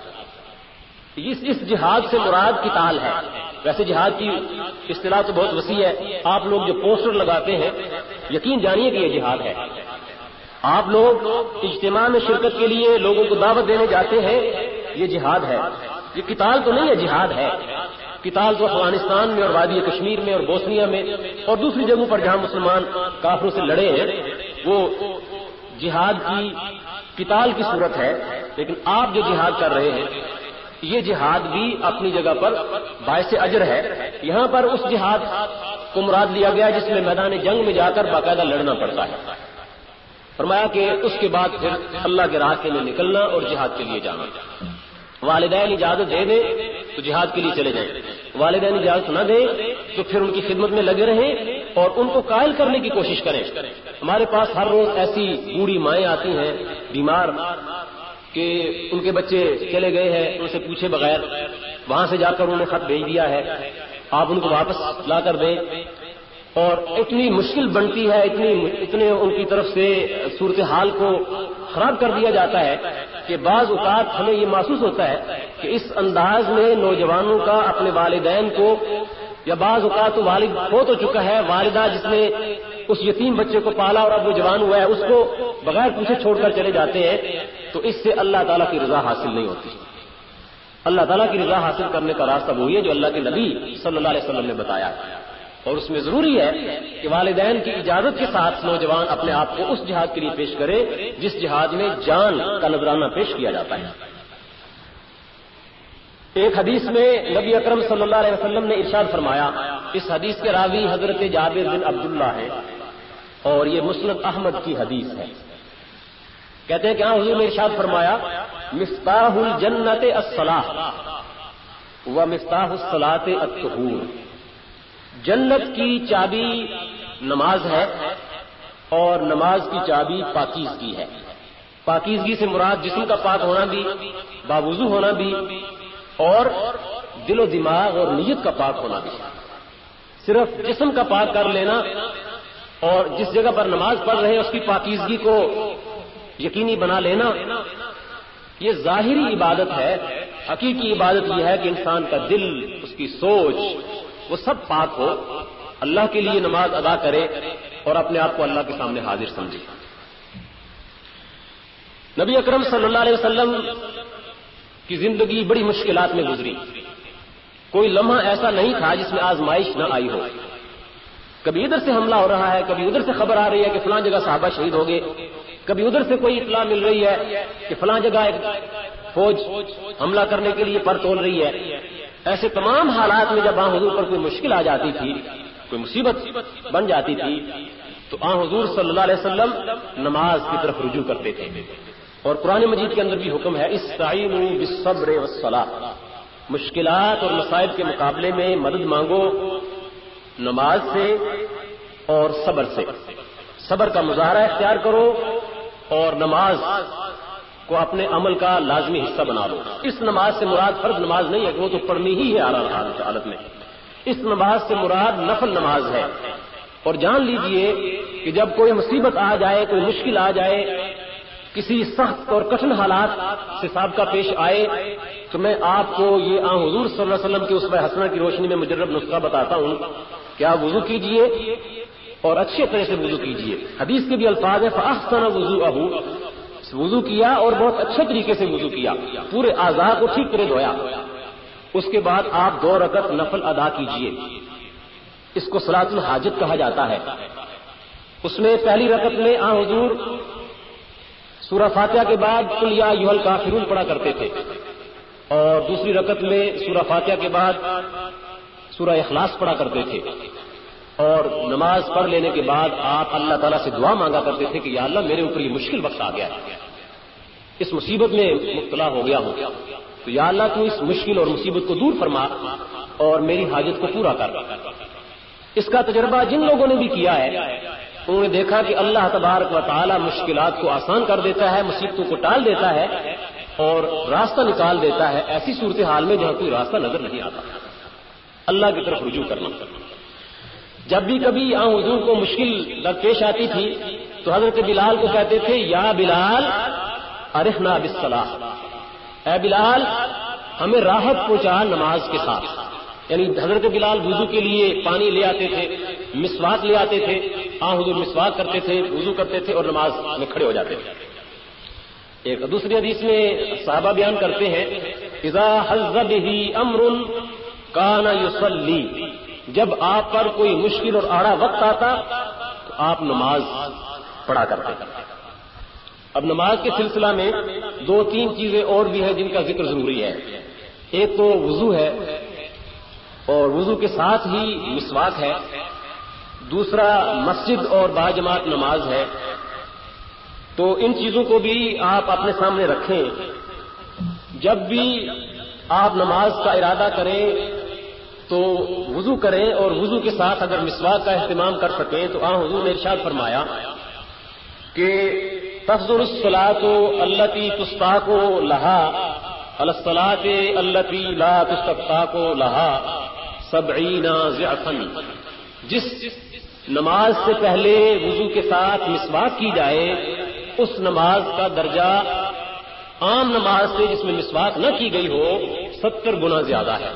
اس جہاد سے مراد قتال ہے۔ ویسے جہاد کی اصطلاح تو بہت وسیع ہے، آپ لوگ جو پوسٹر لگاتے ہیں یقین جانیے کہ یہ جہاد ہے۔ آپ لوگ اجتماع میں شرکت کے لیے لوگوں کو دعوت دینے جاتے ہیں، یہ جہاد ہے، یہ قتال تو نہیں ہے، جہاد ہے۔ قتال تو افغانستان میں اور وادی کشمیر میں اور بوسنیا میں اور دوسری جگہوں پر جہاں مسلمان کافروں سے لڑے ہیں وہ جہاد کی قتال کی صورت ہے، لیکن آپ جو جہاد کر رہے ہیں یہ جہاد بھی اپنی جگہ پر باعث اجر ہے۔ یہاں پر اس جہاد کو مراد لیا گیا جس میں میدان جنگ میں جا کر باقاعدہ لڑنا پڑتا ہے۔ فرمایا کہ اس کے بعد پھر اللہ کے راستے میں نکلنا اور جہاد کے لیے جانا۔ والدین اجازت دے دیں تو جہاد کے لیے چلے جائیں، والدین اجازت نہ دیں تو پھر ان کی خدمت میں لگے رہیں اور ان کو قائل کرنے کی کوشش کریں۔ ہمارے پاس ہر روز ایسی بوڑھی مائیں آتی ہیں بیمار کہ ان کے بچے چلے گئے ہیں، ان سے پوچھے بغیر وہاں سے جا کر انہوں نے خط بھیج دیا ہے، آپ ان کو واپس لا کر دیں، اور اتنی مشکل بنتی ہے، اتنے ان کی طرف سے صورتحال کو خراب کر دیا جاتا ہے کہ بعض اوقات ہمیں یہ محسوس ہوتا ہے کہ اس انداز میں نوجوانوں کا اپنے والدین کو، یا بعض اوقات تو والد ہو تو چکا ہے، والدہ جس نے اس یتیم بچے کو پالا اور اب وہ جوان ہوا ہے اس کو بغیر پوچھے چھوڑ کر چلے جاتے ہیں، تو اس سے اللہ تعالیٰ کی رضا حاصل نہیں ہوتی۔ اللہ تعالیٰ کی رضا حاصل کرنے کا راستہ وہی ہے جو اللہ کے نبی صلی اللہ علیہ وسلم نے بتایا ہے، اور اس میں ضروری ہے کہ والدین کی اجازت کے ساتھ نوجوان اپنے آپ کو اس جہاد کے لیے پیش کرے جس جہاد میں جان کا نذرانہ پیش کیا جاتا ہے۔ ایک حدیث میں نبی اکرم صلی اللہ علیہ وسلم نے ارشاد فرمایا، اس حدیث کے راوی حضرت جابر بن عبداللہ ہے اور یہ مسند احمد کی حدیث ہے۔ کہتے ہیں کہ حضور نے ارشاد فرمایا مفتاح الجنت الصلاۃ و مفتاح الصلاۃ الطہور، جنت کی چابی نماز ہے اور نماز کی چابی پاکیزگی ہے۔ پاکیزگی سے مراد جسم کا پاک ہونا بھی، باوضو ہونا بھی، اور دل و دماغ اور نیت کا پاک ہونا بھی۔ صرف جسم کا پاک کر لینا اور جس جگہ پر نماز پڑھ رہے ہیں اس کی پاکیزگی کو یقینی بنا لینا یہ ظاہری عبادت ہے۔ حقیقی عبادت یہ ہے کہ انسان کا دل، اس کی سوچ، وہ سب پاک ہو، اللہ کے لیے نماز ادا کرے اور اپنے آپ کو اللہ کے سامنے حاضر سمجھے۔ نبی اکرم صلی اللہ علیہ وسلم کی زندگی بڑی مشکلات میں گزری، کوئی لمحہ ایسا نہیں تھا جس میں آزمائش نہ آئی ہو۔ کبھی ادھر سے حملہ ہو رہا ہے، کبھی ادھر سے خبر آ رہی ہے کہ فلاں جگہ صحابہ شہید ہو گئے، کبھی ادھر سے کوئی اطلاع مل رہی ہے کہ فلاں جگہ ایک فوج حملہ کرنے کے لیے پر تول رہی ہے۔ ایسے تمام حالات میں جب حضور پر کوئی مشکل آ جاتی تھی، کوئی مصیبت بن جاتی تھی، تو حضور صلی اللہ علیہ وسلم نماز کی طرف رجوع کرتے تھے، اور قرآن مجید کے اندر بھی حکم ہے استعینوا بالصبر والصلاۃ، مشکلات اور مصائب کے مقابلے میں مدد مانگو نماز سے اور صبر سے۔ صبر کا مظاہرہ اختیار کرو اور نماز کو اپنے عمل کا لازمی حصہ بنا لو۔ اس نماز سے مراد فرض نماز نہیں ہے کہ وہ تو پڑھنی ہی ہے ہر حالت میں، اس نماز سے مراد نفل نماز ہے۔ اور جان لیجئے کہ جب کوئی مصیبت آ جائے، کوئی مشکل آ جائے، کسی سخت اور کٹھن حالات سے سابقہ پیش آئے، تو میں آپ کو یہ حضور صلی اللہ علیہ وسلم کی اسوہ حسنہ کی روشنی میں مجرب نسخہ بتاتا ہوں کہ آپ وضو کیجئے اور اچھے طرح سے وضو کیجئے۔ حدیث کے بھی الفاظ ہیں فَأَحْسَنَ وُضُوءَهُ، وضو کیا اور بہت اچھے طریقے سے وضو کیا، پورے اعضاء کو ٹھیک کرے دھویا، اس کے بعد آپ 2 رکعت نفل ادا کیجئے۔ اس کو صلاۃ الحاجت کہا جاتا ہے۔ اس میں پہلی رکعت میں حضور سورہ فاتحہ کے بعد قل یا ایھا الکافرون پڑھا کرتے تھے، اور دوسری رکعت میں سورہ فاتحہ کے بعد سورہ اخلاص پڑھا کرتے تھے، اور نماز پڑھ لینے کے بعد آپ اللہ تعالیٰ سے دعا مانگا کرتے تھے کہ یا اللہ میرے اوپر یہ مشکل وقت آ گیا ہے، اس مصیبت میں مبتلا ہو گیا ہوں، تو یا اللہ تو اس مشکل اور مصیبت کو دور فرما اور میری حاجت کو پورا کر۔ اس کا تجربہ جن لوگوں نے بھی کیا ہے انہوں نے دیکھا کہ اللہ تبارک و تعالی مشکلات کو آسان کر دیتا ہے، مصیبتوں کو ٹال دیتا ہے اور راستہ نکال دیتا ہے ایسی صورتحال میں جہاں کوئی راستہ نظر نہیں آتا۔ اللہ کی طرف رجوع کرنا۔ جب بھی کبھی حضور کو مشکل درپیش آتی تھی تو حضرت بلال کو کہتے تھے یا بلال ارحنا بالصلاۃ، اے بلال ہمیں راحت پہنچا نماز کے ساتھ۔ یعنی حضرت بلال وضو کے لیے پانی لے آتے تھے، مسواک لے آتے تھے، حضور مسواک کرتے تھے، وضو کرتے تھے اور نماز میں کھڑے ہو جاتے تھے۔ ایک دوسری حدیث میں صحابہ بیان کرتے ہیں اذا حز بہ امر کان یصلی، جب آپ پر کوئی مشکل اور آڑا وقت آتا تو آپ نماز پڑھا کرتے تھے۔ اب نماز کے سلسلہ میں دو تین چیزیں اور بھی ہیں جن کا ذکر ضروری ہے۔ ایک تو وضو ہے اور وضو کے ساتھ ہی مسواک ہے، دوسرا مسجد اور باجماعت نماز ہے۔ تو ان چیزوں کو بھی آپ اپنے سامنے رکھیں۔ جب بھی آپ نماز کا ارادہ کریں تو وضو کریں اور وضو کے ساتھ اگر مسواک کا اہتمام کر سکیں تو حضور نے ارشاد فرمایا کہ تفضل الصلاۃ التی تستاق لہا علی الصلاۃ التی لا تستاق لہا 70 ضعفا، جس نماز سے پہلے وضو کے ساتھ مسواک کی جائے اس نماز کا درجہ عام نماز سے جس میں مسواک نہ کی گئی ہو 70 گنا زیادہ ہے۔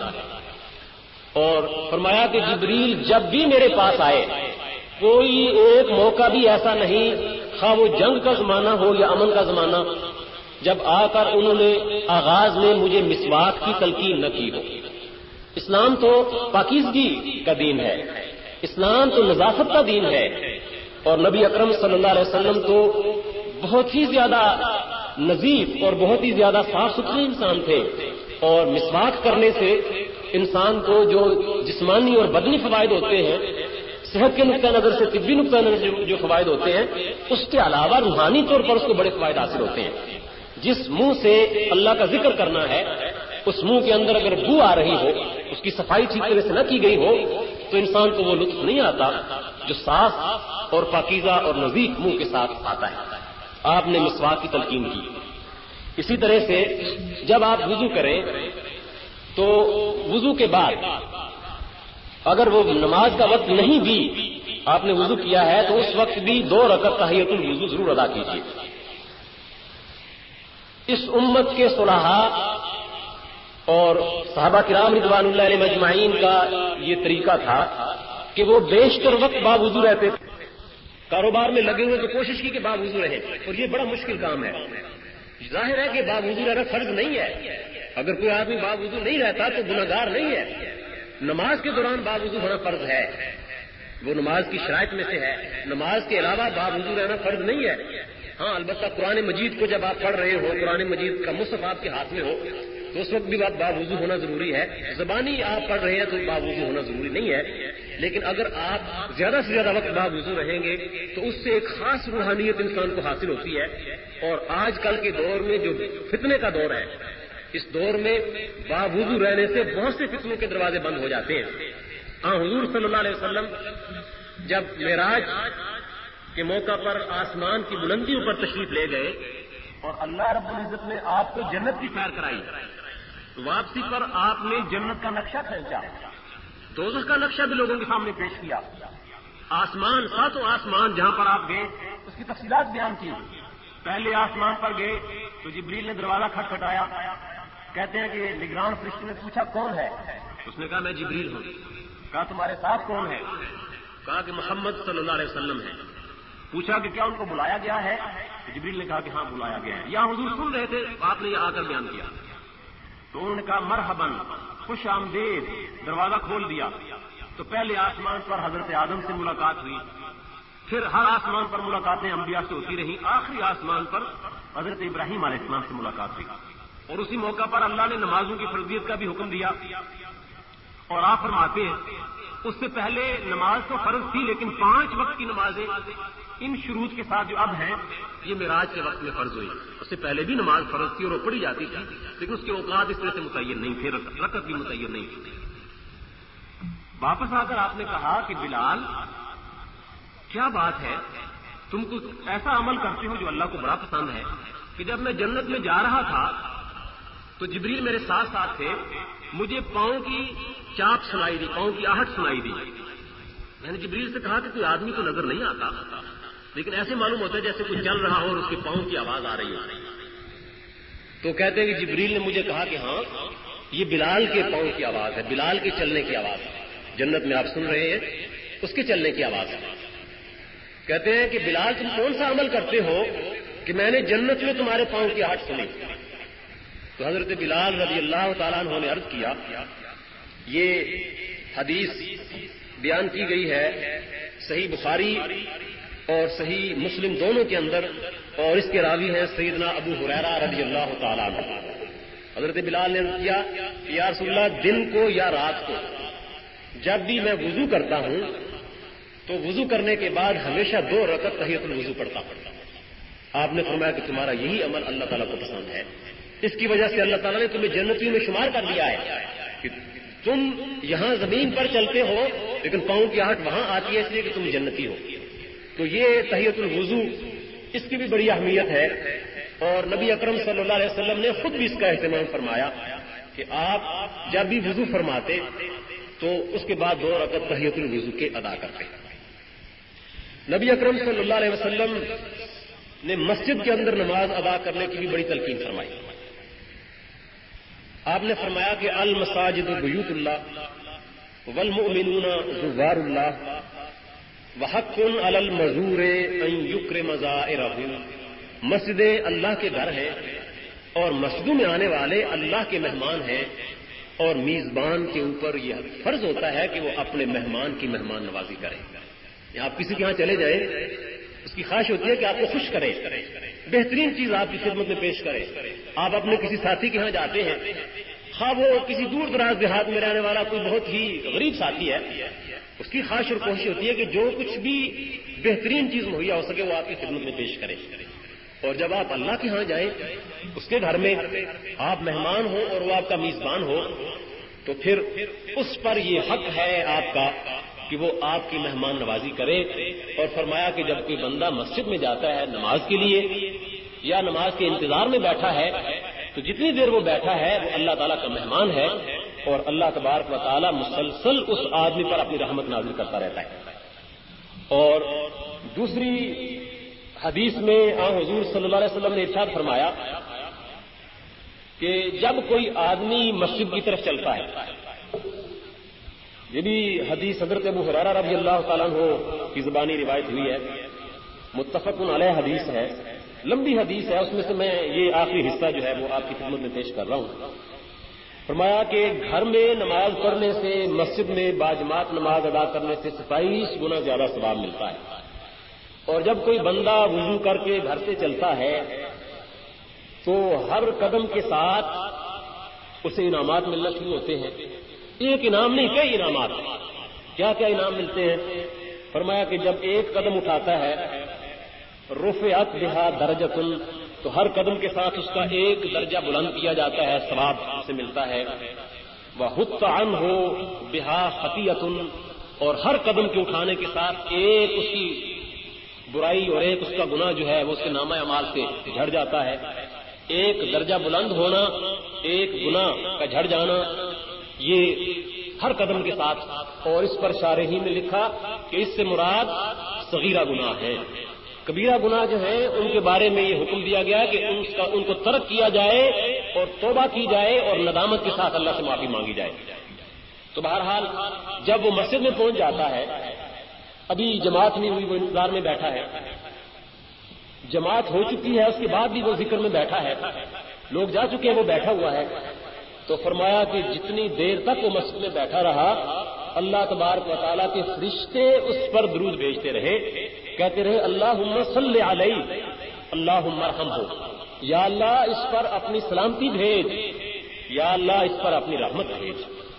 اور فرمایا کہ جبریل جب بھی میرے پاس آئے کوئی ایک موقع بھی ایسا نہیں، خواہ وہ جنگ کا زمانہ ہو یا امن کا زمانہ، جب آ کر انہوں نے آغاز میں مجھے مسواک کی تلقین نہ کی ہو۔ اسلام تو پاکیزگی کا دین ہے، اسلام تو نظافت کا دین ہے، اور نبی اکرم صلی اللہ علیہ وسلم تو بہت ہی زیادہ نظیف اور بہت ہی زیادہ صاف ستھرے انسان تھے، اور مسواک کرنے سے انسان کو جو جسمانی اور بدنی فوائد ہوتے ہیں، صحت کے نقطہ نظر سے طبی نقطہ نظر جو فوائد ہوتے ہیں، اس کے علاوہ روحانی طور پر اس کو بڑے فوائد حاصل ہوتے ہیں۔ جس منہ سے اللہ کا ذکر کرنا ہے اس منہ کے اندر اگر بو آ رہی ہو، اس کی صفائی ٹھیک طرح سے نہ کی گئی ہو تو انسان کو وہ لطف نہیں آتا جو صاف اور پاکیزہ اور نظیف منہ کے ساتھ آتا ہے۔ آپ نے مسواک کی تلقین کی۔ اسی طرح سے جب آپ وضو کریں تو وضو کے بعد اگر وہ نماز کا وقت نہیں بھی آپ نے وضو کیا ہے تو اس وقت بھی 2 رکعت تحیۃ الوضو ضرور ادا کیجیے۔ اس امت کے صلحاء اور صحابہ کرام رضوان اللہ علیہ مجمعین کا یہ طریقہ تھا کہ وہ بیشتر وقت باوضو رہتے تھے۔ کاروبار میں لگے ہوئے تو کوشش کی کہ باوضو رہیں، اور یہ بڑا مشکل کام ہے۔ ظاہر ہے کہ باوضو رہنا فرض نہیں ہے، اگر کوئی آدمی باوضو نہیں رہتا تو گناہگار نہیں ہے۔ نماز کے دوران باوضو ہونا فرض ہے، وہ نماز کی شرائط میں سے ہے۔ نماز کے علاوہ باوضو رہنا فرض نہیں ہے۔ ہاں البتہ قرآن مجید کو جب آپ پڑھ رہے ہو، قرآن مجید کا مصحف آپ کے ہاتھ میں ہو تو اس وقت بھی باوضو ہونا ضروری ہے۔ زبانی آپ پڑھ رہے ہیں تو باوضو ہونا ضروری نہیں ہے، لیکن اگر آپ زیادہ سے زیادہ وقت باوضو رہیں گے تو اس سے ایک خاص روحانیت انسان کو حاصل ہوتی ہے۔ اور آج کل کے دور میں جو فتنے کا دور ہے، اس دور میں باوضو رہنے سے بہت سے فتنوں کے دروازے بند ہو جاتے ہیں۔ حضور صلی اللہ علیہ وسلم جب معراج کے موقع پر آسمان کی بلندیوں پر تشریف لے گئے اور اللہ رب العزت نے آپ کو جنت کی سیر کرائی، واپسی پر آپ نے جنت کا نقشہ کھینچا، دوزخ کا نقشہ بھی لوگوں کے سامنے پیش کیا۔ آسمان، 7 آسمان جہاں پر آپ گئے اس کی تفصیلات بیان کی۔ پہلے آسمان پر گئے تو جبریل نے دروازہ کھٹکھٹایا، کہتے ہیں کہ نگران فرشتے نے پوچھا کون ہے؟ اس نے کہا میں جبریل ہوں۔ کہا تمہارے ساتھ کون ہے؟ کہا کہ محمد صلی اللہ علیہ وسلم ہے۔ پوچھا کہ کیا ان کو بلایا گیا ہے؟ جبریل نے کہا کہ ہاں بلایا گیا ہے۔ یا حضور سن رہے تھے، آپ نے یہاں آ کر بیان کیا تو انہوں نے کہا مرحباً، خوش آمدید، دروازہ کھول دیا۔ تو پہلے آسمان پر حضرت آدم سے ملاقات ہوئی، پھر ہر آسمان پر ملاقاتیں انبیاء سے ہوتی رہیں، آخری آسمان پر حضرت ابراہیم علیہ السلام سے ملاقات ہوئی، اور اسی موقع پر اللہ نے نمازوں کی فرضیت کا بھی حکم دیا اور آپ فرماتے ہیں اس سے پہلے نماز تو فرض تھی لیکن 5 وقت کی نمازیں ان شروط کے ساتھ جو اب ہیں یہ معراج کے وقت میں فرض ہوئی. اس سے پہلے بھی نماز فرض تھی اور وہ پڑھی جاتی تھی لیکن اس کے اوقات اس طرح سے متعین نہیں تھے, رکعت بھی متعین نہیں تھی. واپس آ کر آپ نے کہا کہ بلال کیا بات ہے, تم کو ایسا عمل کرتے ہو جو اللہ کو بڑا پسند ہے کہ جب میں جنت میں جا رہا تھا تو جبریل میرے ساتھ ساتھ تھے, مجھے پاؤں کی چاپ سنائی دی, پاؤں کی آہٹ سنائی دی. میں نے جبریل سے کہا کہ کوئی آدمی تو نظر نہیں آتا لیکن ایسے معلوم ہوتا ہے جیسے کوئی چل رہا ہو اور اس کے پاؤں کی آواز آ رہی ہو. تو کہتے ہیں کہ جبریل نے مجھے کہا کہ ہاں یہ بلال کے پاؤں کی آواز ہے, بلال کے چلنے کی آواز ہے, جنت میں آپ سن رہے ہیں اس کے چلنے کی آواز ہے. کہتے ہیں کہ بلال تم کون سا عمل کرتے ہو کہ میں نے جنت میں تمہارے پاؤں کی آہٹ سنی. تو حضرت بلال رضی اللہ تعالیٰ عنہ نے عرض کیا, یہ حدیث بیان کی گئی ہے صحیح بخاری اور صحیح مسلم دونوں کے اندر, اور اس کے راوی ہیں سیدنا ابو ہریرہ رضی اللہ تعالیٰ عنہ. حضرت بلال نے عرض کیا یا رسول اللہ دن کو یا رات کو جب بھی میں وضو کرتا ہوں تو وضو کرنے کے بعد ہمیشہ 2 رکعت تحیۃ الوضو پڑھتا ہوں. آپ نے فرمایا کہ تمہارا یہی عمل اللہ تعالیٰ کو پسند ہے, اس کی وجہ سے اللہ تعالیٰ نے تمہیں جنتیوں میں شمار کر دیا ہے کہ تم یہاں زمین پر چلتے ہو لیکن پاؤں کی آہٹ وہاں آتی ہے اس لیے کہ تم جنتی ہو. تو یہ تحیۃ الوضو اس کی بھی بڑی اہمیت ہے, اور نبی اکرم صلی اللہ علیہ وسلم نے خود بھی اس کا اہتمام فرمایا کہ آپ جب بھی وضو فرماتے تو اس کے بعد 2 رکعت تحیۃ الوضو کے ادا کرتے. نبی اکرم صلی اللہ علیہ وسلم نے مسجد کے اندر نماز ادا کرنے کی بھی بڑی تلقین فرمائی. آپ نے فرمایا کہ المساجد بیوت اللہ والمؤمنون زوار اللہ وحق علی المزور ان یکرم زائرہ. مسجدیں اللہ کے گھر ہیں اور مسجدوں میں آنے والے اللہ کے مہمان ہیں, اور میزبان کے اوپر یہ فرض ہوتا ہے کہ وہ اپنے مہمان کی مہمان نوازی کرے. آپ کسی کے ہاں چلے جائیں اس کی خواہش ہوتی ہے کہ آپ کو خوش کرے, بہترین چیز آپ کی خدمت میں پیش کرے. آپ اپنے کسی ساتھی کے ہاں جاتے ہیں, خواہ وہ کسی دور دراز دیہات میں رہنے والا کوئی بہت ہی غریب ساتھی ہے, اس کی خواہش اور کوشش ہوتی ہے کہ جو کچھ بھی بہترین چیز مہیا ہو سکے وہ آپ کی خدمت میں پیش کرے. اور جب آپ اللہ کے ہاں جائیں اس کے گھر میں آپ مہمان ہو اور وہ آپ کا میزبان ہو تو پھر اس پر یہ حق ہے آپ کا کہ وہ آپ کی مہمان نوازی کرے. اور فرمایا کہ جب کوئی بندہ مسجد میں جاتا ہے نماز کے لیے یا نماز کے انتظار میں بیٹھا ہے تو جتنی دیر وہ بیٹھا ہے وہ اللہ تعالیٰ کا مہمان ہے, اور اللہ تبارک و تعالیٰ مسلسل اس آدمی پر اپنی رحمت نازل کرتا رہتا ہے. اور دوسری حدیث میں حضور صلی اللہ علیہ وسلم نے ارشاد فرمایا کہ جب کوئی آدمی مسجد کی طرف چلتا ہے, یہ بھی حدیث حضرت ابو ہریرہ رضی اللہ تعالیٰ عنہ کی زبانی روایت ہوئی ہے, متفق علیہ حدیث ہے, لمبی حدیث ہے, اس میں سے میں یہ آخری حصہ جو ہے وہ آپ کی خدمت میں پیش کر رہا ہوں. فرمایا کہ گھر میں نماز پڑھنے سے مسجد میں باجماعت نماز ادا کرنے سے 27 گنا زیادہ ثواب ملتا ہے. اور جب کوئی بندہ وضو کر کے گھر سے چلتا ہے تو ہر قدم کے ساتھ اسے انعامات ملنا شروع ہوتے ہیں. ایک انعام نہیں, کئی انعامات. کیا کیا انعام ملتے ہیں؟ فرمایا کہ جب ایک قدم اٹھاتا ہے رفعت بہا درجۃ, تو ہر قدم کے ساتھ اس کا ایک درجہ بلند کیا جاتا ہے, ثواب سے ملتا ہے. وحط عنہ بہا خطیۃ, اور ہر قدم کے اٹھانے کے ساتھ ایک اس کی برائی اور ایک اس کا گناہ جو ہے وہ اس کے نامہ اعمال سے جھڑ جاتا ہے. ایک درجہ بلند ہونا, ایک گناہ کا جھڑ جانا, یہ ہر قدم کے ساتھ. اور اس پر شارحین نے لکھا کہ اس سے مراد صغیرہ گناہ ہے. کبیرہ گناہ جو ہیں ان کے بارے میں یہ حکم دیا گیا کہ ان کو ترک کیا جائے اور توبہ کی جائے اور ندامت کے ساتھ اللہ سے معافی مانگی جائے. تو بہرحال جب وہ مسجد میں پہنچ جاتا ہے, ابھی جماعت نہیں ہوئی, وہ انتظار میں بیٹھا ہے, جماعت ہو چکی ہے اس کے بعد بھی وہ ذکر میں بیٹھا ہے, لوگ جا چکے ہیں وہ بیٹھا ہوا ہے, تو فرمایا کہ جتنی دیر تک وہ مسجد میں بیٹھا رہا اللہ تبارک و تعالیٰ کے فرشتے اس پر درود بھیجتے رہے, کہتے رہے اللہم صلی علیہ اللہم ارحمہ, یا اللہ اس پر اپنی سلامتی بھیج, یا اللہ اس پر اپنی رحمت بھیج.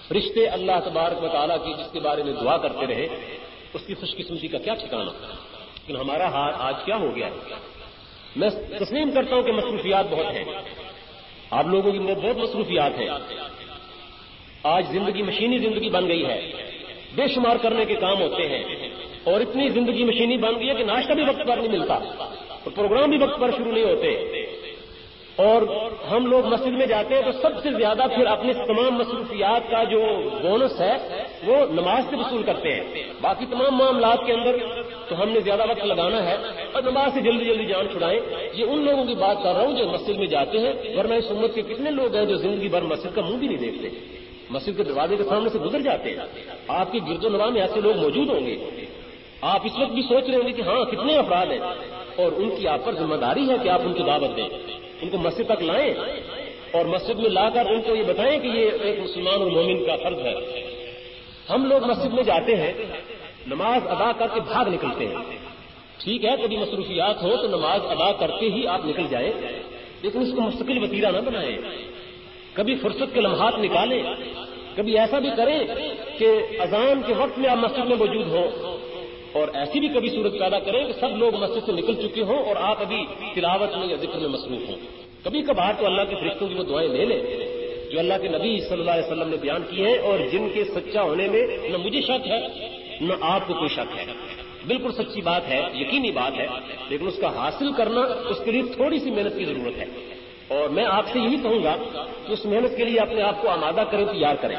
رشتے اللہ تبارک و تعالیٰ کی جس کے بارے میں دعا کرتے رہے اس کی خوش قسمتی کا کیا ٹھکانہ. لیکن ہمارا حال آج کیا ہو گیا ہے؟ میں تسلیم کرتا ہوں کہ مصروفیات بہت ہیں، آپ لوگوں کی بہت مصروفیات ہیں. آج زندگی مشینی زندگی بن گئی ہے، بے شمار کرنے کے کام ہوتے ہیں، اور اتنی زندگی مشینی بن گئی ہے کہ ناشتہ بھی وقت پر نہیں ملتا اور پروگرام بھی وقت پر شروع نہیں ہوتے. اور ہم لوگ مسجد میں جاتے ہیں تو سب سے زیادہ پھر اپنے تمام مصروفیات کا جو بونس ہے وہ نماز سے وصول کرتے ہیں. باقی تمام معاملات کے اندر تو ہم نے زیادہ وقت لگانا ہے اور نماز سے جلدی جلدی جان چھڑائیں. یہ ان لوگوں کی بات کر رہا ہوں جو مسجد میں جاتے ہیں، ورنہ اس امت کے کتنے لوگ ہیں جو زندگی بھر مسجد کا منہ بھی نہیں دیکھتے، مسجد کے دروازے کے سامنے سے گزر جاتے ہیں. آپ کی گرد و نواح میں ایسے لوگ موجود ہوں گے. آپ اس وقت بھی سوچ رہے ہوں گے کہ ہاں کتنے افراد ہیں، اور ان کی آپ پر ذمہ داری ہے کہ آپ ان کی دعوت دیں، ان کو مسجد تک لائیں اور مسجد میں لا کر ان کو یہ بتائیں کہ یہ ایک مسلمان اور مومن کا فرض ہے. ہم لوگ مسجد میں جاتے ہیں، نماز ادا کر کے بھاگ نکلتے ہیں. ٹھیک ہے، کبھی مصروفیات ہو تو نماز ادا کرتے ہی آپ نکل جائیں، لیکن اس کو مستقل وتیرہ نہ بنائیں. کبھی فرصت کے لمحات نکالیں، کبھی ایسا بھی کریں کہ اذان کے وقت میں آپ مسجد میں موجود ہوں، اور ایسی بھی کبھی صورت پیدا کریں کہ سب لوگ مسجد سے نکل چکے ہوں اور آپ ابھی تلاوت میں یا ذکر میں مصروف ہوں. کبھی کبھار تو اللہ کے فرشتوں کی وہ دعائیں لے لیں جو اللہ کے نبی صلی اللہ علیہ وسلم نے بیان کی ہیں، اور جن کے سچا ہونے میں نہ مجھے شک ہے نہ آپ کو کوئی شک ہے. بالکل سچی بات ہے، یقینی بات ہے، لیکن اس کا حاصل کرنا اس کے لیے تھوڑی سی محنت کی ضرورت ہے. اور میں آپ سے یہی کہوں گا کہ اس محنت کے لیے اپنے آپ کو آمادہ کریں، تیار کریں.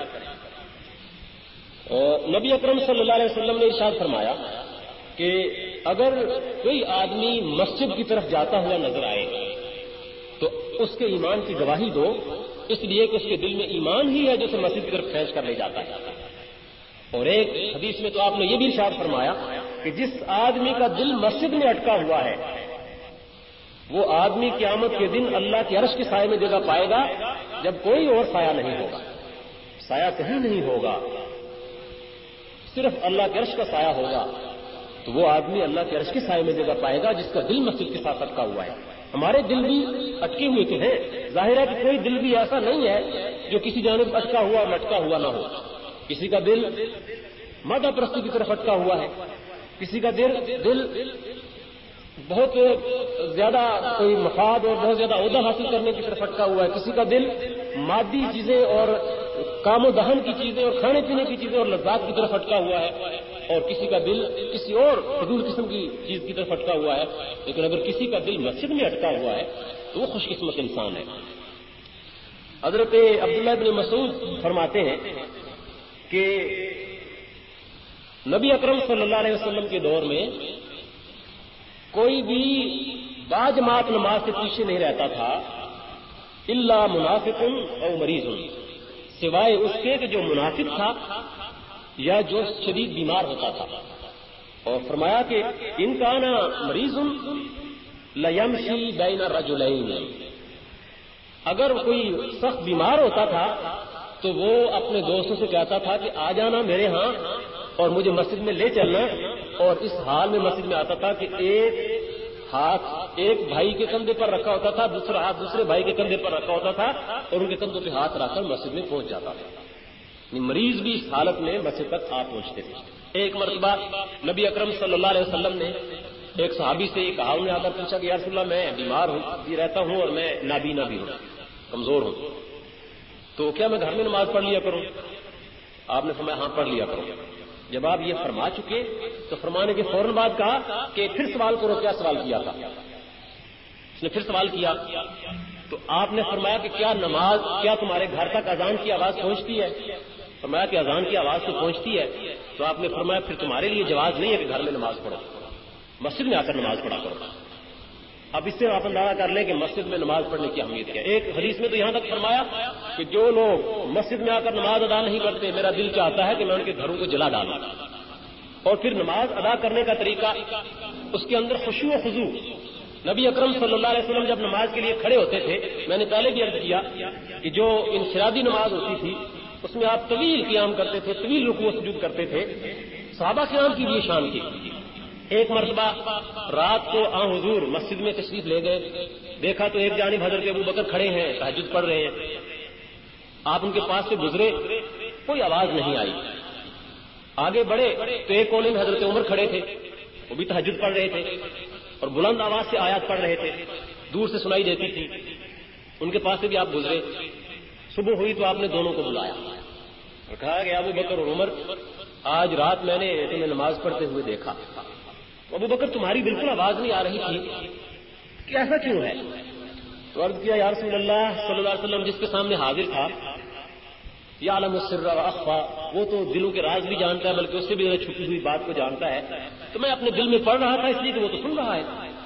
نبی اکرم صلی اللہ علیہ وسلم نے ارشاد فرمایا کہ اگر کوئی آدمی مسجد کی طرف جاتا ہوا نظر آئے تو اس کے ایمان کی گواہی دو، اس لیے کہ اس کے دل میں ایمان ہی ہے جو اسے مسجد کی طرف کھینچ کر لے جاتا ہے. اور ایک حدیث میں تو آپ نے یہ بھی ارشاد فرمایا کہ جس آدمی کا دل مسجد میں اٹکا ہوا ہے وہ آدمی قیامت کے دن اللہ کے عرش کے سائے میں جگہ پائے گا جب کوئی اور سایہ نہیں ہوگا. سایہ کہیں نہیں ہوگا، صرف اللہ کے عرش کا سایہ ہوگا. تو وہ آدمی اللہ کے عرش کے سائے میں جگہ پائے گا جس کا دل مسجد کے ساتھ اٹکا ہوا ہے. ہمارے دل بھی اٹکے ہوئے تو ہیں، ظاہر ہے کہ کوئی دل بھی ایسا نہیں ہے جو کسی جانب اٹکا ہوا اور لٹکا ہوا نہ ہو. کسی کا دل مادہ پرستی کی طرف اٹکا ہوا ہے، کسی کا دل بہت زیادہ کوئی مفاد اور بہت زیادہ عہدہ حاصل کرنے کی طرف اٹکا ہوا ہے، کسی کا دل مادی چیزیں اور کام و دہن کی چیزیں اور کھانے پینے کی چیزیں اور لذات کی طرف اٹکا ہوا ہے، اور کسی کا دل کسی اور فضول قسم کی چیز کی طرف اٹکا ہوا ہے. لیکن اگر کسی کا دل مسجد میں اٹکا ہوا ہے تو وہ خوش قسمت انسان ہے. حضرت عبداللہ بن مسعود فرماتے ہیں کہ نبی اکرم صلی اللہ علیہ وسلم کے دور میں کوئی بھی باجماعت نماز سے پیچھے نہیں رہتا تھا الا منافق او مریض، سوائے اس کے کہ جو منافق تھا یا جو شدید بیمار ہوتا تھا. اور فرمایا کہ ان کان مریض لیمشی بین الرجلین، اگر کوئی سخت بیمار ہوتا تھا تو وہ اپنے دوستوں سے کہتا تھا کہ آ جانا میرے ہاں اور مجھے مسجد میں لے چلنا، اور اس حال میں مسجد میں آتا تھا کہ ایک ہاتھ ایک بھائی کے کندھے پر رکھا ہوتا تھا، دوسرا ہاتھ دوسرے بھائی کے کندھے پر رکھا ہوتا تھا اور ان کے کندھوں پہ ہاتھ رکھ کر مسجد میں پہنچ جاتا تھا. مریض بھی اس حالت میں مسجد تک آ پہنچتے تھے. ایک مرتبہ نبی اکرم صلی اللہ علیہ وسلم نے ایک صحابی سے یہ کہا، انہوں نے آ کر پوچھا کہ یا رسول اللہ میں بیمار ہوں بھی رہتا ہوں اور میں نابینا بھی ہوں، کمزور ہوں، تو کیا میں گھر میں نماز پڑھ لیا کروں؟ آپ نے فرمایا ہاں پڑھ لیا کرو. جب آپ یہ فرما چکے تو فرمانے کے فوراً بعد کہا کہ پھر سوال کرو، کیا سوال کیا تھا؟ اس نے پھر سوال کیا تو آپ نے فرمایا کہ کیا تمہارے گھر تک اذان کی آواز پہنچتی ہے؟ فرمایا کہ اذان کی آواز تو پہنچتی ہے. تو آپ نے فرمایا پھر تمہارے لیے جواز نہیں ہے کہ گھر میں نماز پڑھو، مسجد میں آ کر نماز پڑھا کرو. اب اس سے آپ اندازہ کر لیں کہ مسجد میں نماز پڑھنے کی اہمیت کیا ہے. ایک حدیث میں تو یہاں تک فرمایا کہ جو لوگ مسجد میں آ کر نماز ادا نہیں کرتے میرا دل چاہتا ہے کہ میں ان کے گھروں کو جلا ڈالوں. اور پھر نماز ادا کرنے کا طریقہ، اس کے اندر خشوع و خضوع. نبی اکرم صلی اللہ علیہ وسلم جب نماز کے لیے کھڑے ہوتے تھے، میں نے پہلے بھی عرض کیا کہ جو انفرادی نماز ہوتی تھی اس میں آپ طویل قیام کرتے تھے، طویل رکوع و سجود کرتے تھے. صحابہ قیام کی بھی شان تھی. ایک مرتبہ رات کو آن حضور مسجد میں تشریف لے گئے، دیکھا تو ایک جانب حضرت ابو بکر کھڑے ہیں تہجد پڑھ رہے ہیں. آپ ان کے پاس سے گزرے کوئی آواز نہیں آئی. آگے بڑھے تو ایک کونے میں حضرت عمر کھڑے تھے, وہ بھی تہجد پڑھ رہے تھے اور بلند آواز سے آیات پڑھ رہے تھے, دور سے سنائی دیتی تھی. ان کے پاس سے بھی آپ گزرے. صبح ہوئی تو آپ نے دونوں کو بلایا اور کہا کہ ابو بکر اور عمر, آج رات میں نے تمہیں نماز پڑھتے ہوئے دیکھا. ابو بکر تمہاری بالکل آواز نہیں آ رہی تھی, کہ ایسا کیوں ہے؟ تو عرض کیا یا رسول اللہ صلی اللہ علیہ وسلم, جس کے سامنے حاضر تھا, یعلم السر واخفى, وہ تو دلوں کے راز بھی جانتا ہے, بلکہ اس سے بھی چھپی ہوئی بات کو جانتا ہے, تو میں اپنے دل میں پڑھ رہا تھا اس لیے کہ وہ تو سن رہا ہے.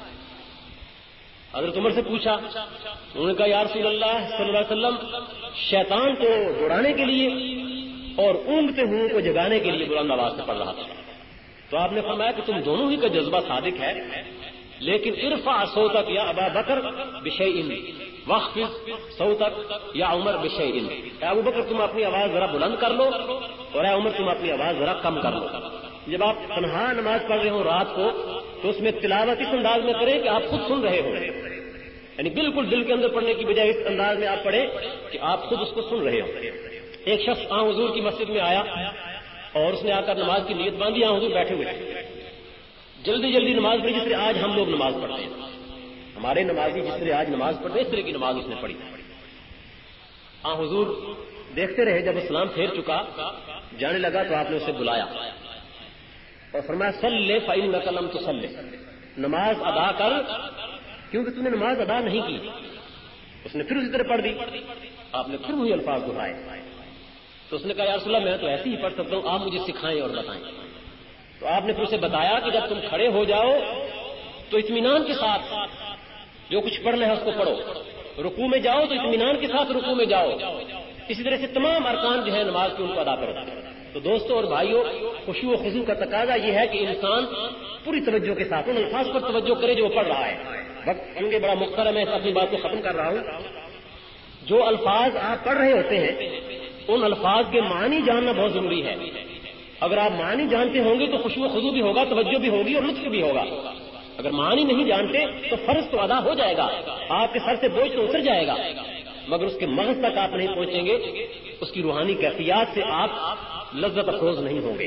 حضرت عمر سے پوچھا, انہوں نے کہا یا رسول اللہ صلی اللہ علیہ وسلم, شیطان کو دوڑانے کے لیے اور اونگتے ہوئے کو جگانے کے لیے بلند آواز سے پڑھ رہا تھا. تو آپ نے فرمایا کہ تم دونوں ہی کا جذبہ صادق ہے, لیکن ارفع صوتک یا ابا بکر بشیء واخفض صوتک یا عمر بشیء. اے ابو بکر تم اپنی آواز ذرا بلند کر لو, اور اے عمر تم اپنی آواز ذرا کم کر لو. جب آپ تنہا نماز پڑھ رہے ہوں رات کو, تو اس میں تلاوت اس انداز میں کریں کہ آپ خود سن رہے ہوں, یعنی بالکل دل کے اندر پڑھنے کی بجائے اس انداز میں آپ پڑھیں کہ آپ خود اس کو سن رہے ہوں. ایک شخص حضور کی مسجد میں آیا اور اس نے آ کر نماز کی نیت باندھی. حضور بیٹھے ہوئے تھے, جلدی جلدی نماز پڑھی, جس طرح آج ہم لوگ نماز پڑھتے ہیں. ہمارے نمازی جس طرح آج نماز پڑھتے ہیں اس طرح کی نماز اس نے پڑھی. حضور دیکھتے رہے. جب اسلام پھیر چکا جانے لگا تو آپ نے اسے بلایا اور فرمایا صلی فإنک لم تصلی, نماز ادا کر کیونکہ تم نے نماز ادا نہیں کی. اس نے پھر اسی طرح پڑھ دی. آپ نے پھر وہی الفاظ دہرائے. تو اس نے کہا یا رسول اللہ میں تو ایسے ہی پڑھ سکتا ہوں, آپ مجھے سکھائیں اور بتائیں. تو آپ نے پھر اسے بتایا کہ جب تم کھڑے ہو جاؤ تو اطمینان کے ساتھ جو کچھ پڑھنا ہے اس کو پڑھو, رکوع میں جاؤ تو اطمینان کے ساتھ رکوع میں جاؤ. اسی طرح سے تمام ارکان جو ہے نماز کے ان کو ادا کرو. تو دوستوں اور بھائیوں, خشوع و خضوع کا تقاضا یہ ہے کہ انسان پوری توجہ کے ساتھ ان الفاظ پر توجہ کرے جو وہ پڑھ رہا ہے. وقت کیونکہ بڑا مختصر ہے, میں اپنی بات کو ختم کر رہا ہوں. جو الفاظ آپ پڑھ رہے ہوتے ہیں ان الفاظ کے معنی جاننا بہت ضروری ہے. اگر آپ معنی جانتے ہوں گے تو خشوع و خضوع بھی ہوگا, توجہ بھی ہوگی اور لطف بھی ہوگا. اگر معنی نہیں جانتے تو فرض تو ادا ہو جائے گا, آپ کے سر سے بوجھ تو اتر جائے گا, مگر اس کے مغز تک آپ نہیں پہنچیں گے, اس کی روحانی کیفیات سے آپ لذت افروز نہیں ہوں گے.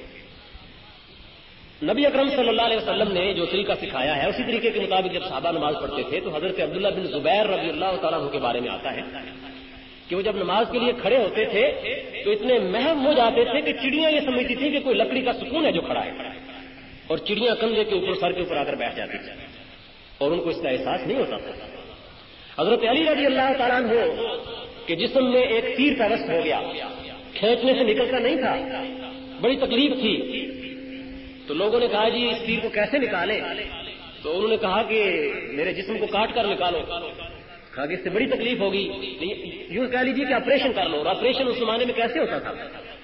نبی اکرم صلی اللہ علیہ وسلم نے جو طریقہ سکھایا ہے اسی طریقے کے مطابق جب صحابہ نماز پڑھتے تھے تو حضرت عبداللہ بن زبیر رضی اللہ تعالیٰ عنہ کے بارے میں آتا ہے کہ وہ جب نماز کے لیے کھڑے ہوتے تھے تو اتنے محو ہو جاتے تھے کہ چڑیاں یہ سمجھتی تھیں کہ کوئی لکڑی کا سکون ہے جو کھڑا ہے, اور چڑیاں کندھے کے اوپر سر کے اوپر آ کر بیٹھ جاتی تھیں اور ان کو اس کا احساس نہیں ہوتا تھا. حضرت علی رضی اللہ تعالیٰ عنہ کہ جسم میں ایک تیر پیوست ہو گیا, کھینچنے سے نکلتا نہیں تھا, بڑی تکلیف تھی. تو لوگوں نے کہا جی اس تیر کو کیسے نکالیں؟ تو انہوں نے کہا کہ میرے جسم کو کاٹ کر نکالو. کہا کہ اس سے بڑی تکلیف ہوگی, یوں کہہ لیجیے کہ آپریشن کر لو. اور آپریشن اس زمانے میں کیسے ہوتا تھا؟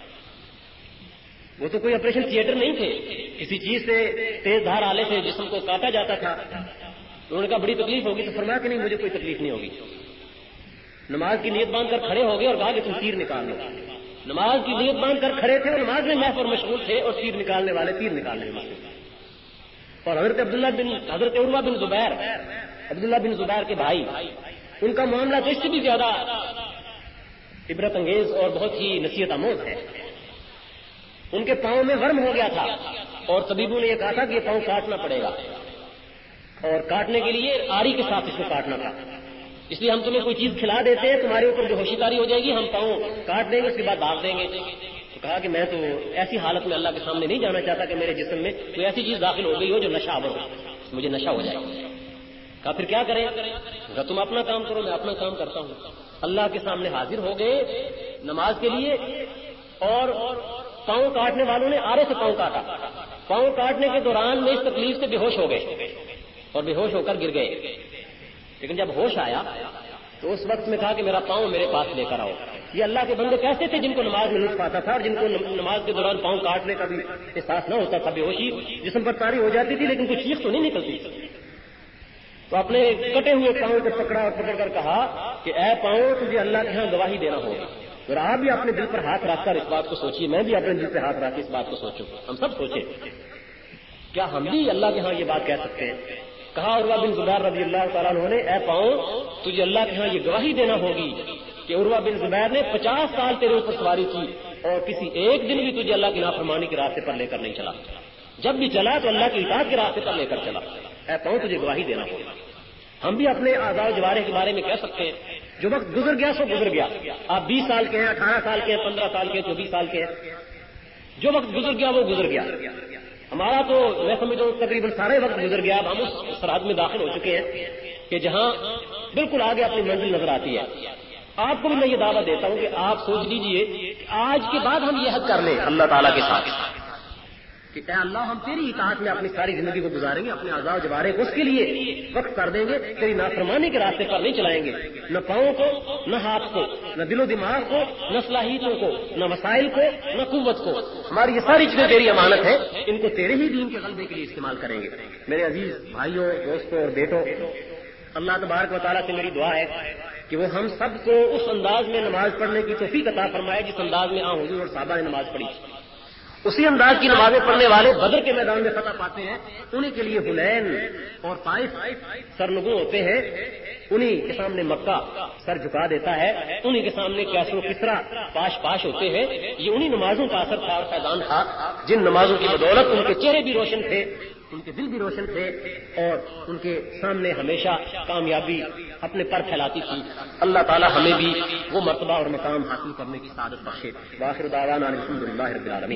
وہ تو کوئی آپریشن تھیٹر نہیں تھے, کسی چیز سے تیز دھار آلے سے جسم کو کاٹا جاتا تھا. انہوں نے کہا بڑی تکلیف ہوگی. تو فرمایا کہ نہیں مجھے کوئی تکلیف نہیں ہوگی. نماز کی نیت باندھ کر کھڑے ہو گئے اور کہا کہ تم تیر نکال لو. نماز کی نیت باندھ کر کھڑے تھے اور نماز میں محو اور مشغول تھے, اور تیر نکالنے والے تیر نکالنے میں مشغول تھے. اور حضرت عروہ بن زبیر, عبداللہ بن زبیر کے بھائی, ان کا معاملہ تو اس سے بھی زیادہ عبرت انگیز اور بہت ہی نصیحت آموز ہے. ان کے پاؤں میں ورم ہو گیا تھا اور طبیبوں نے یہ کہا تھا کہ یہ پاؤں کاٹنا پڑے گا, اور کاٹنے کے لیے آری کے ساتھ اس کو کاٹنا تھا. اس لیے ہم تمہیں کوئی چیز کھلا دیتے ہیں, تمہارے اوپر جو ہوشی تاری ہو جائے گی, ہم پاؤں کاٹ دیں گے, اس کے بعد داغ دیں گے. تو کہا کہ میں تو ایسی حالت میں اللہ کے سامنے نہیں جانا چاہتا کہ میرے جسم میں کوئی ایسی چیز داخل ہو گئی ہو جو نشہ آور ہو, مجھے نشہ ہو جائے. کہا پھر کیا کریں؟ کہا تم اپنا کام کرو, میں اپنا کام کرتا ہوں. اللہ کے سامنے حاضر ہو گئے نماز کے لیے, اور پاؤں کاٹنے والوں نے آرے سے پاؤں کاٹا. پاؤں کاٹنے کے دوران میں اس تکلیف سے بے ہوش ہو گئے اور بے ہوش ہو کر گر گئے. لیکن جب ہوش آیا تو اس وقت میں کہا کہ میرا پاؤں میرے پاس لے کر آؤ. یہ اللہ کے بندے کیسے تھے جن کو نماز میں لطف آتا تھا اور جن کو نماز کے دوران پاؤں کاٹنے کا بھی احساس نہ ہوتا تھا, بے ہوشی جسم پر طاری ہو جاتی تھی لیکن کچھ چیخ تو نہیں نکلتی. تو اپنے کٹے ہوئے پاؤں کو پکڑا اور پکڑ کر کہا کہ اے پاؤں تجھے اللہ کے ہاں گواہی دینا ہوگا. اور آپ بھی اپنے دل پر ہاتھ رکھ کر اس بات کو سوچیے, میں بھی اپنے دل پہ ہاتھ رکھ کے اس بات کو سوچوں, ہم سب سوچیں کیا ہم بھی اللہ کے ہاں یہ بات کہہ سکتے ہیں؟ کہا عروہ بن زبیر رضی اللہ تعالیٰ عنہ نے, اے پاؤں تجھے اللہ کے ہاں یہ گواہی دینا ہوگی کہ عروہ بن زبیر نے 50 سال تیرے اوپر سواری کی, اور کسی ایک دن بھی تجھے اللہ کی نافرمانی کے راستے پر لے کر نہیں چلا. جب بھی چلا تو اللہ کی اطاعت کے راستے پر لے کر چلا. اے قوم تجھے گواہی دینا ہوگا. ہم بھی اپنے اعضاء و جوارح کے بارے میں کہہ سکتے ہیں جو وقت گزر گیا سو گزر گیا. آپ 20 سال کے ہیں, 18 سال کے ہیں, 15 سال کے ہیں, 24 سال کے ہیں. جو وقت گزر گیا وہ گزر گیا. ہمارا تو میں سمجھتا ہوں تقریباً سارے وقت گزر گیا. اب ہم اس سرحد میں داخل ہو چکے ہیں کہ جہاں بالکل آگے اپنی منزل نظر آتی ہے. آپ کو بھی میں یہ دعویٰ دیتا ہوں کہ آپ سوچ لیجئے کہ آج کے بعد ہم یہ حد کر لیں اللہ تعالیٰ کے ساتھ کہ اے اللہ ہم تیری اطاعت میں اپنی ساری زندگی کو گزاریں گے, اپنے اعضاء و جوارح کو اس کے لیے وقت کر دیں گے, تیری نافرمانی کے راستے پر نہیں چلائیں گے. نہ پاؤں کو, نہ ہاتھ کو, نہ دل و دماغ کو, نہ صلاحیتوں کو, نہ وسائل کو, نہ قوت کو. ہماری یہ ساری چیزیں تیری امانت ہیں, ان کو تیرے ہی دین کے غلبے کے لیے استعمال کریں گے. میرے عزیز بھائیوں, دوستوں اور بیٹوں, اللہ تبارک و تعالیٰ سے میری دعا ہے کہ وہ ہم سب کو اس انداز میں نماز پڑھنے کی توفیق عطا فرمائے جس انداز میں حضور اور صحابہ نے نماز پڑھی. اسی انداز کی نمازیں پڑھنے والے بدر کے میدان میں فتح پاتے ہیں. انہیں کے لیے حنین اور طائف سرنگوں ہوتے ہیں. انہیں کے سامنے مکہ سر جھکا دیتا ہے. انہیں کے سامنے کیسر و کسرا پاش پاش ہوتے ہیں. یہ انہیں نمازوں کا اثر تھا اور فیضان تھا جن نمازوں کی بدولت ان کے چہرے بھی روشن تھے, ان کے دل بھی روشن تھے اور ان کے سامنے ہمیشہ کامیابی اپنے پر پھیلاتی تھی. اللہ تعالی ہمیں بھی وہ مرتبہ اور مقام حاصل کرنے کی سعادت بخشے. وآخر دعوانا الحمدللہ رب العالمین.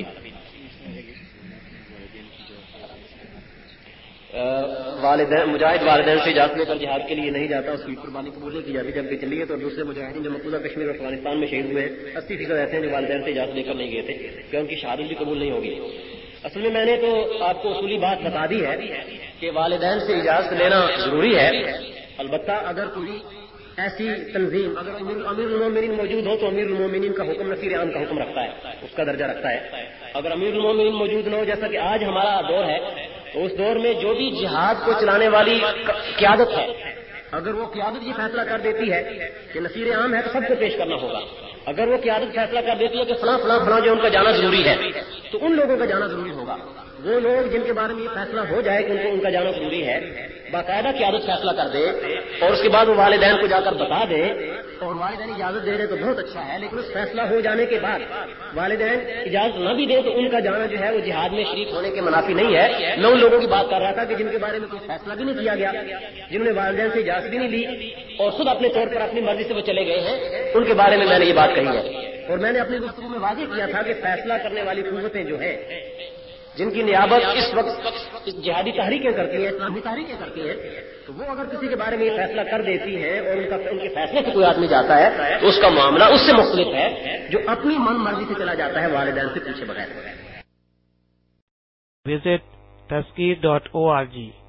مجاہد والدین سے اجازت لے کر جہاد کے لیے نہیں جاتا, اس کی قربانی قبول نہیں کی جاتی جب کہ چلی ہے. تو دوسرے مجاہدین جو مقبوضہ کشمیر اور افغانستان میں شہید ہوئے ہیں 80% ایسے ہیں جو والدین سے اجازت لے کر نہیں گئے تھے کہ ان کی شہادت بھی قبول نہیں ہوگی. اصل میں نے تو آپ کو اصولی بات بتا دی ہے کہ والدین سے اجازت لینا ضروری ہے. البتہ اگر کوئی ایسی تنظیم, اگر امیر المومنین موجود ہو تو امیر المومنین کا حکم نصیر عام کا حکم رکھتا ہے, اس کا درجہ رکھتا ہے. اگر امیر المومنین موجود نہ ہو, جیسا کہ آج ہمارا دور ہے, تو اس دور میں جو بھی جہاد کو چلانے والی قیادت ہے, اگر وہ قیادت یہ فیصلہ کر دیتی ہے کہ نصیر عام ہے تو سب کو پیش کرنا ہوگا. اگر وہ قیادت فیصلہ کر دیتی ہے کہ فلاں فلاں فلاں جو ان کا جانا ضروری ہے, تو ان لوگوں کا جانا ضروری ہوگا. وہ لوگ جن کے بارے میں یہ فیصلہ ہو جائے کہ ان کا جانا ضروری ہے, باقاعدہ قیادت فیصلہ کر دے اور اس کے بعد وہ والدین کو جا کر بتا دے, اور والدین اجازت دے دیں تو بہت اچھا ہے. لیکن اس فیصلہ ہو جانے کے بعد والدین اجازت نہ بھی دیں تو ان کا جانا جو ہے وہ جہاد میں شریک ہونے کے منافی نہیں ہے. میں ان لوگوں کی بات کر رہا تھا کہ جن کے بارے میں کوئی فیصلہ بھی نہیں کیا گیا, جنہوں نے والدین سے اجازت بھی نہیں لی اور خود اپنے طور پر اپنی مرضی سے وہ چلے گئے ہیں, ان کے بارے میں نے یہ بات کہی ہے. اور میں نے اپنی گفتگو میں واضح کیا تھا کہ فیصلہ کرنے والی قوتیں جو ہیں جن کی نیابت اس وقت جہادی تحریکیں کرتی ہیں, اسلامی تحریکیں کرتی ہیں, تو وہ اگر کسی کے بارے میں یہ فیصلہ کر دیتی ہیں اور ان کے فیصلے سے کوئی آدمی جاتا ہے تو اس کا معاملہ اس سے مختلف ہے جو اپنی من مرضی سے چلا جاتا ہے والدین سے پوچھے بغیر. Visit Taskir.org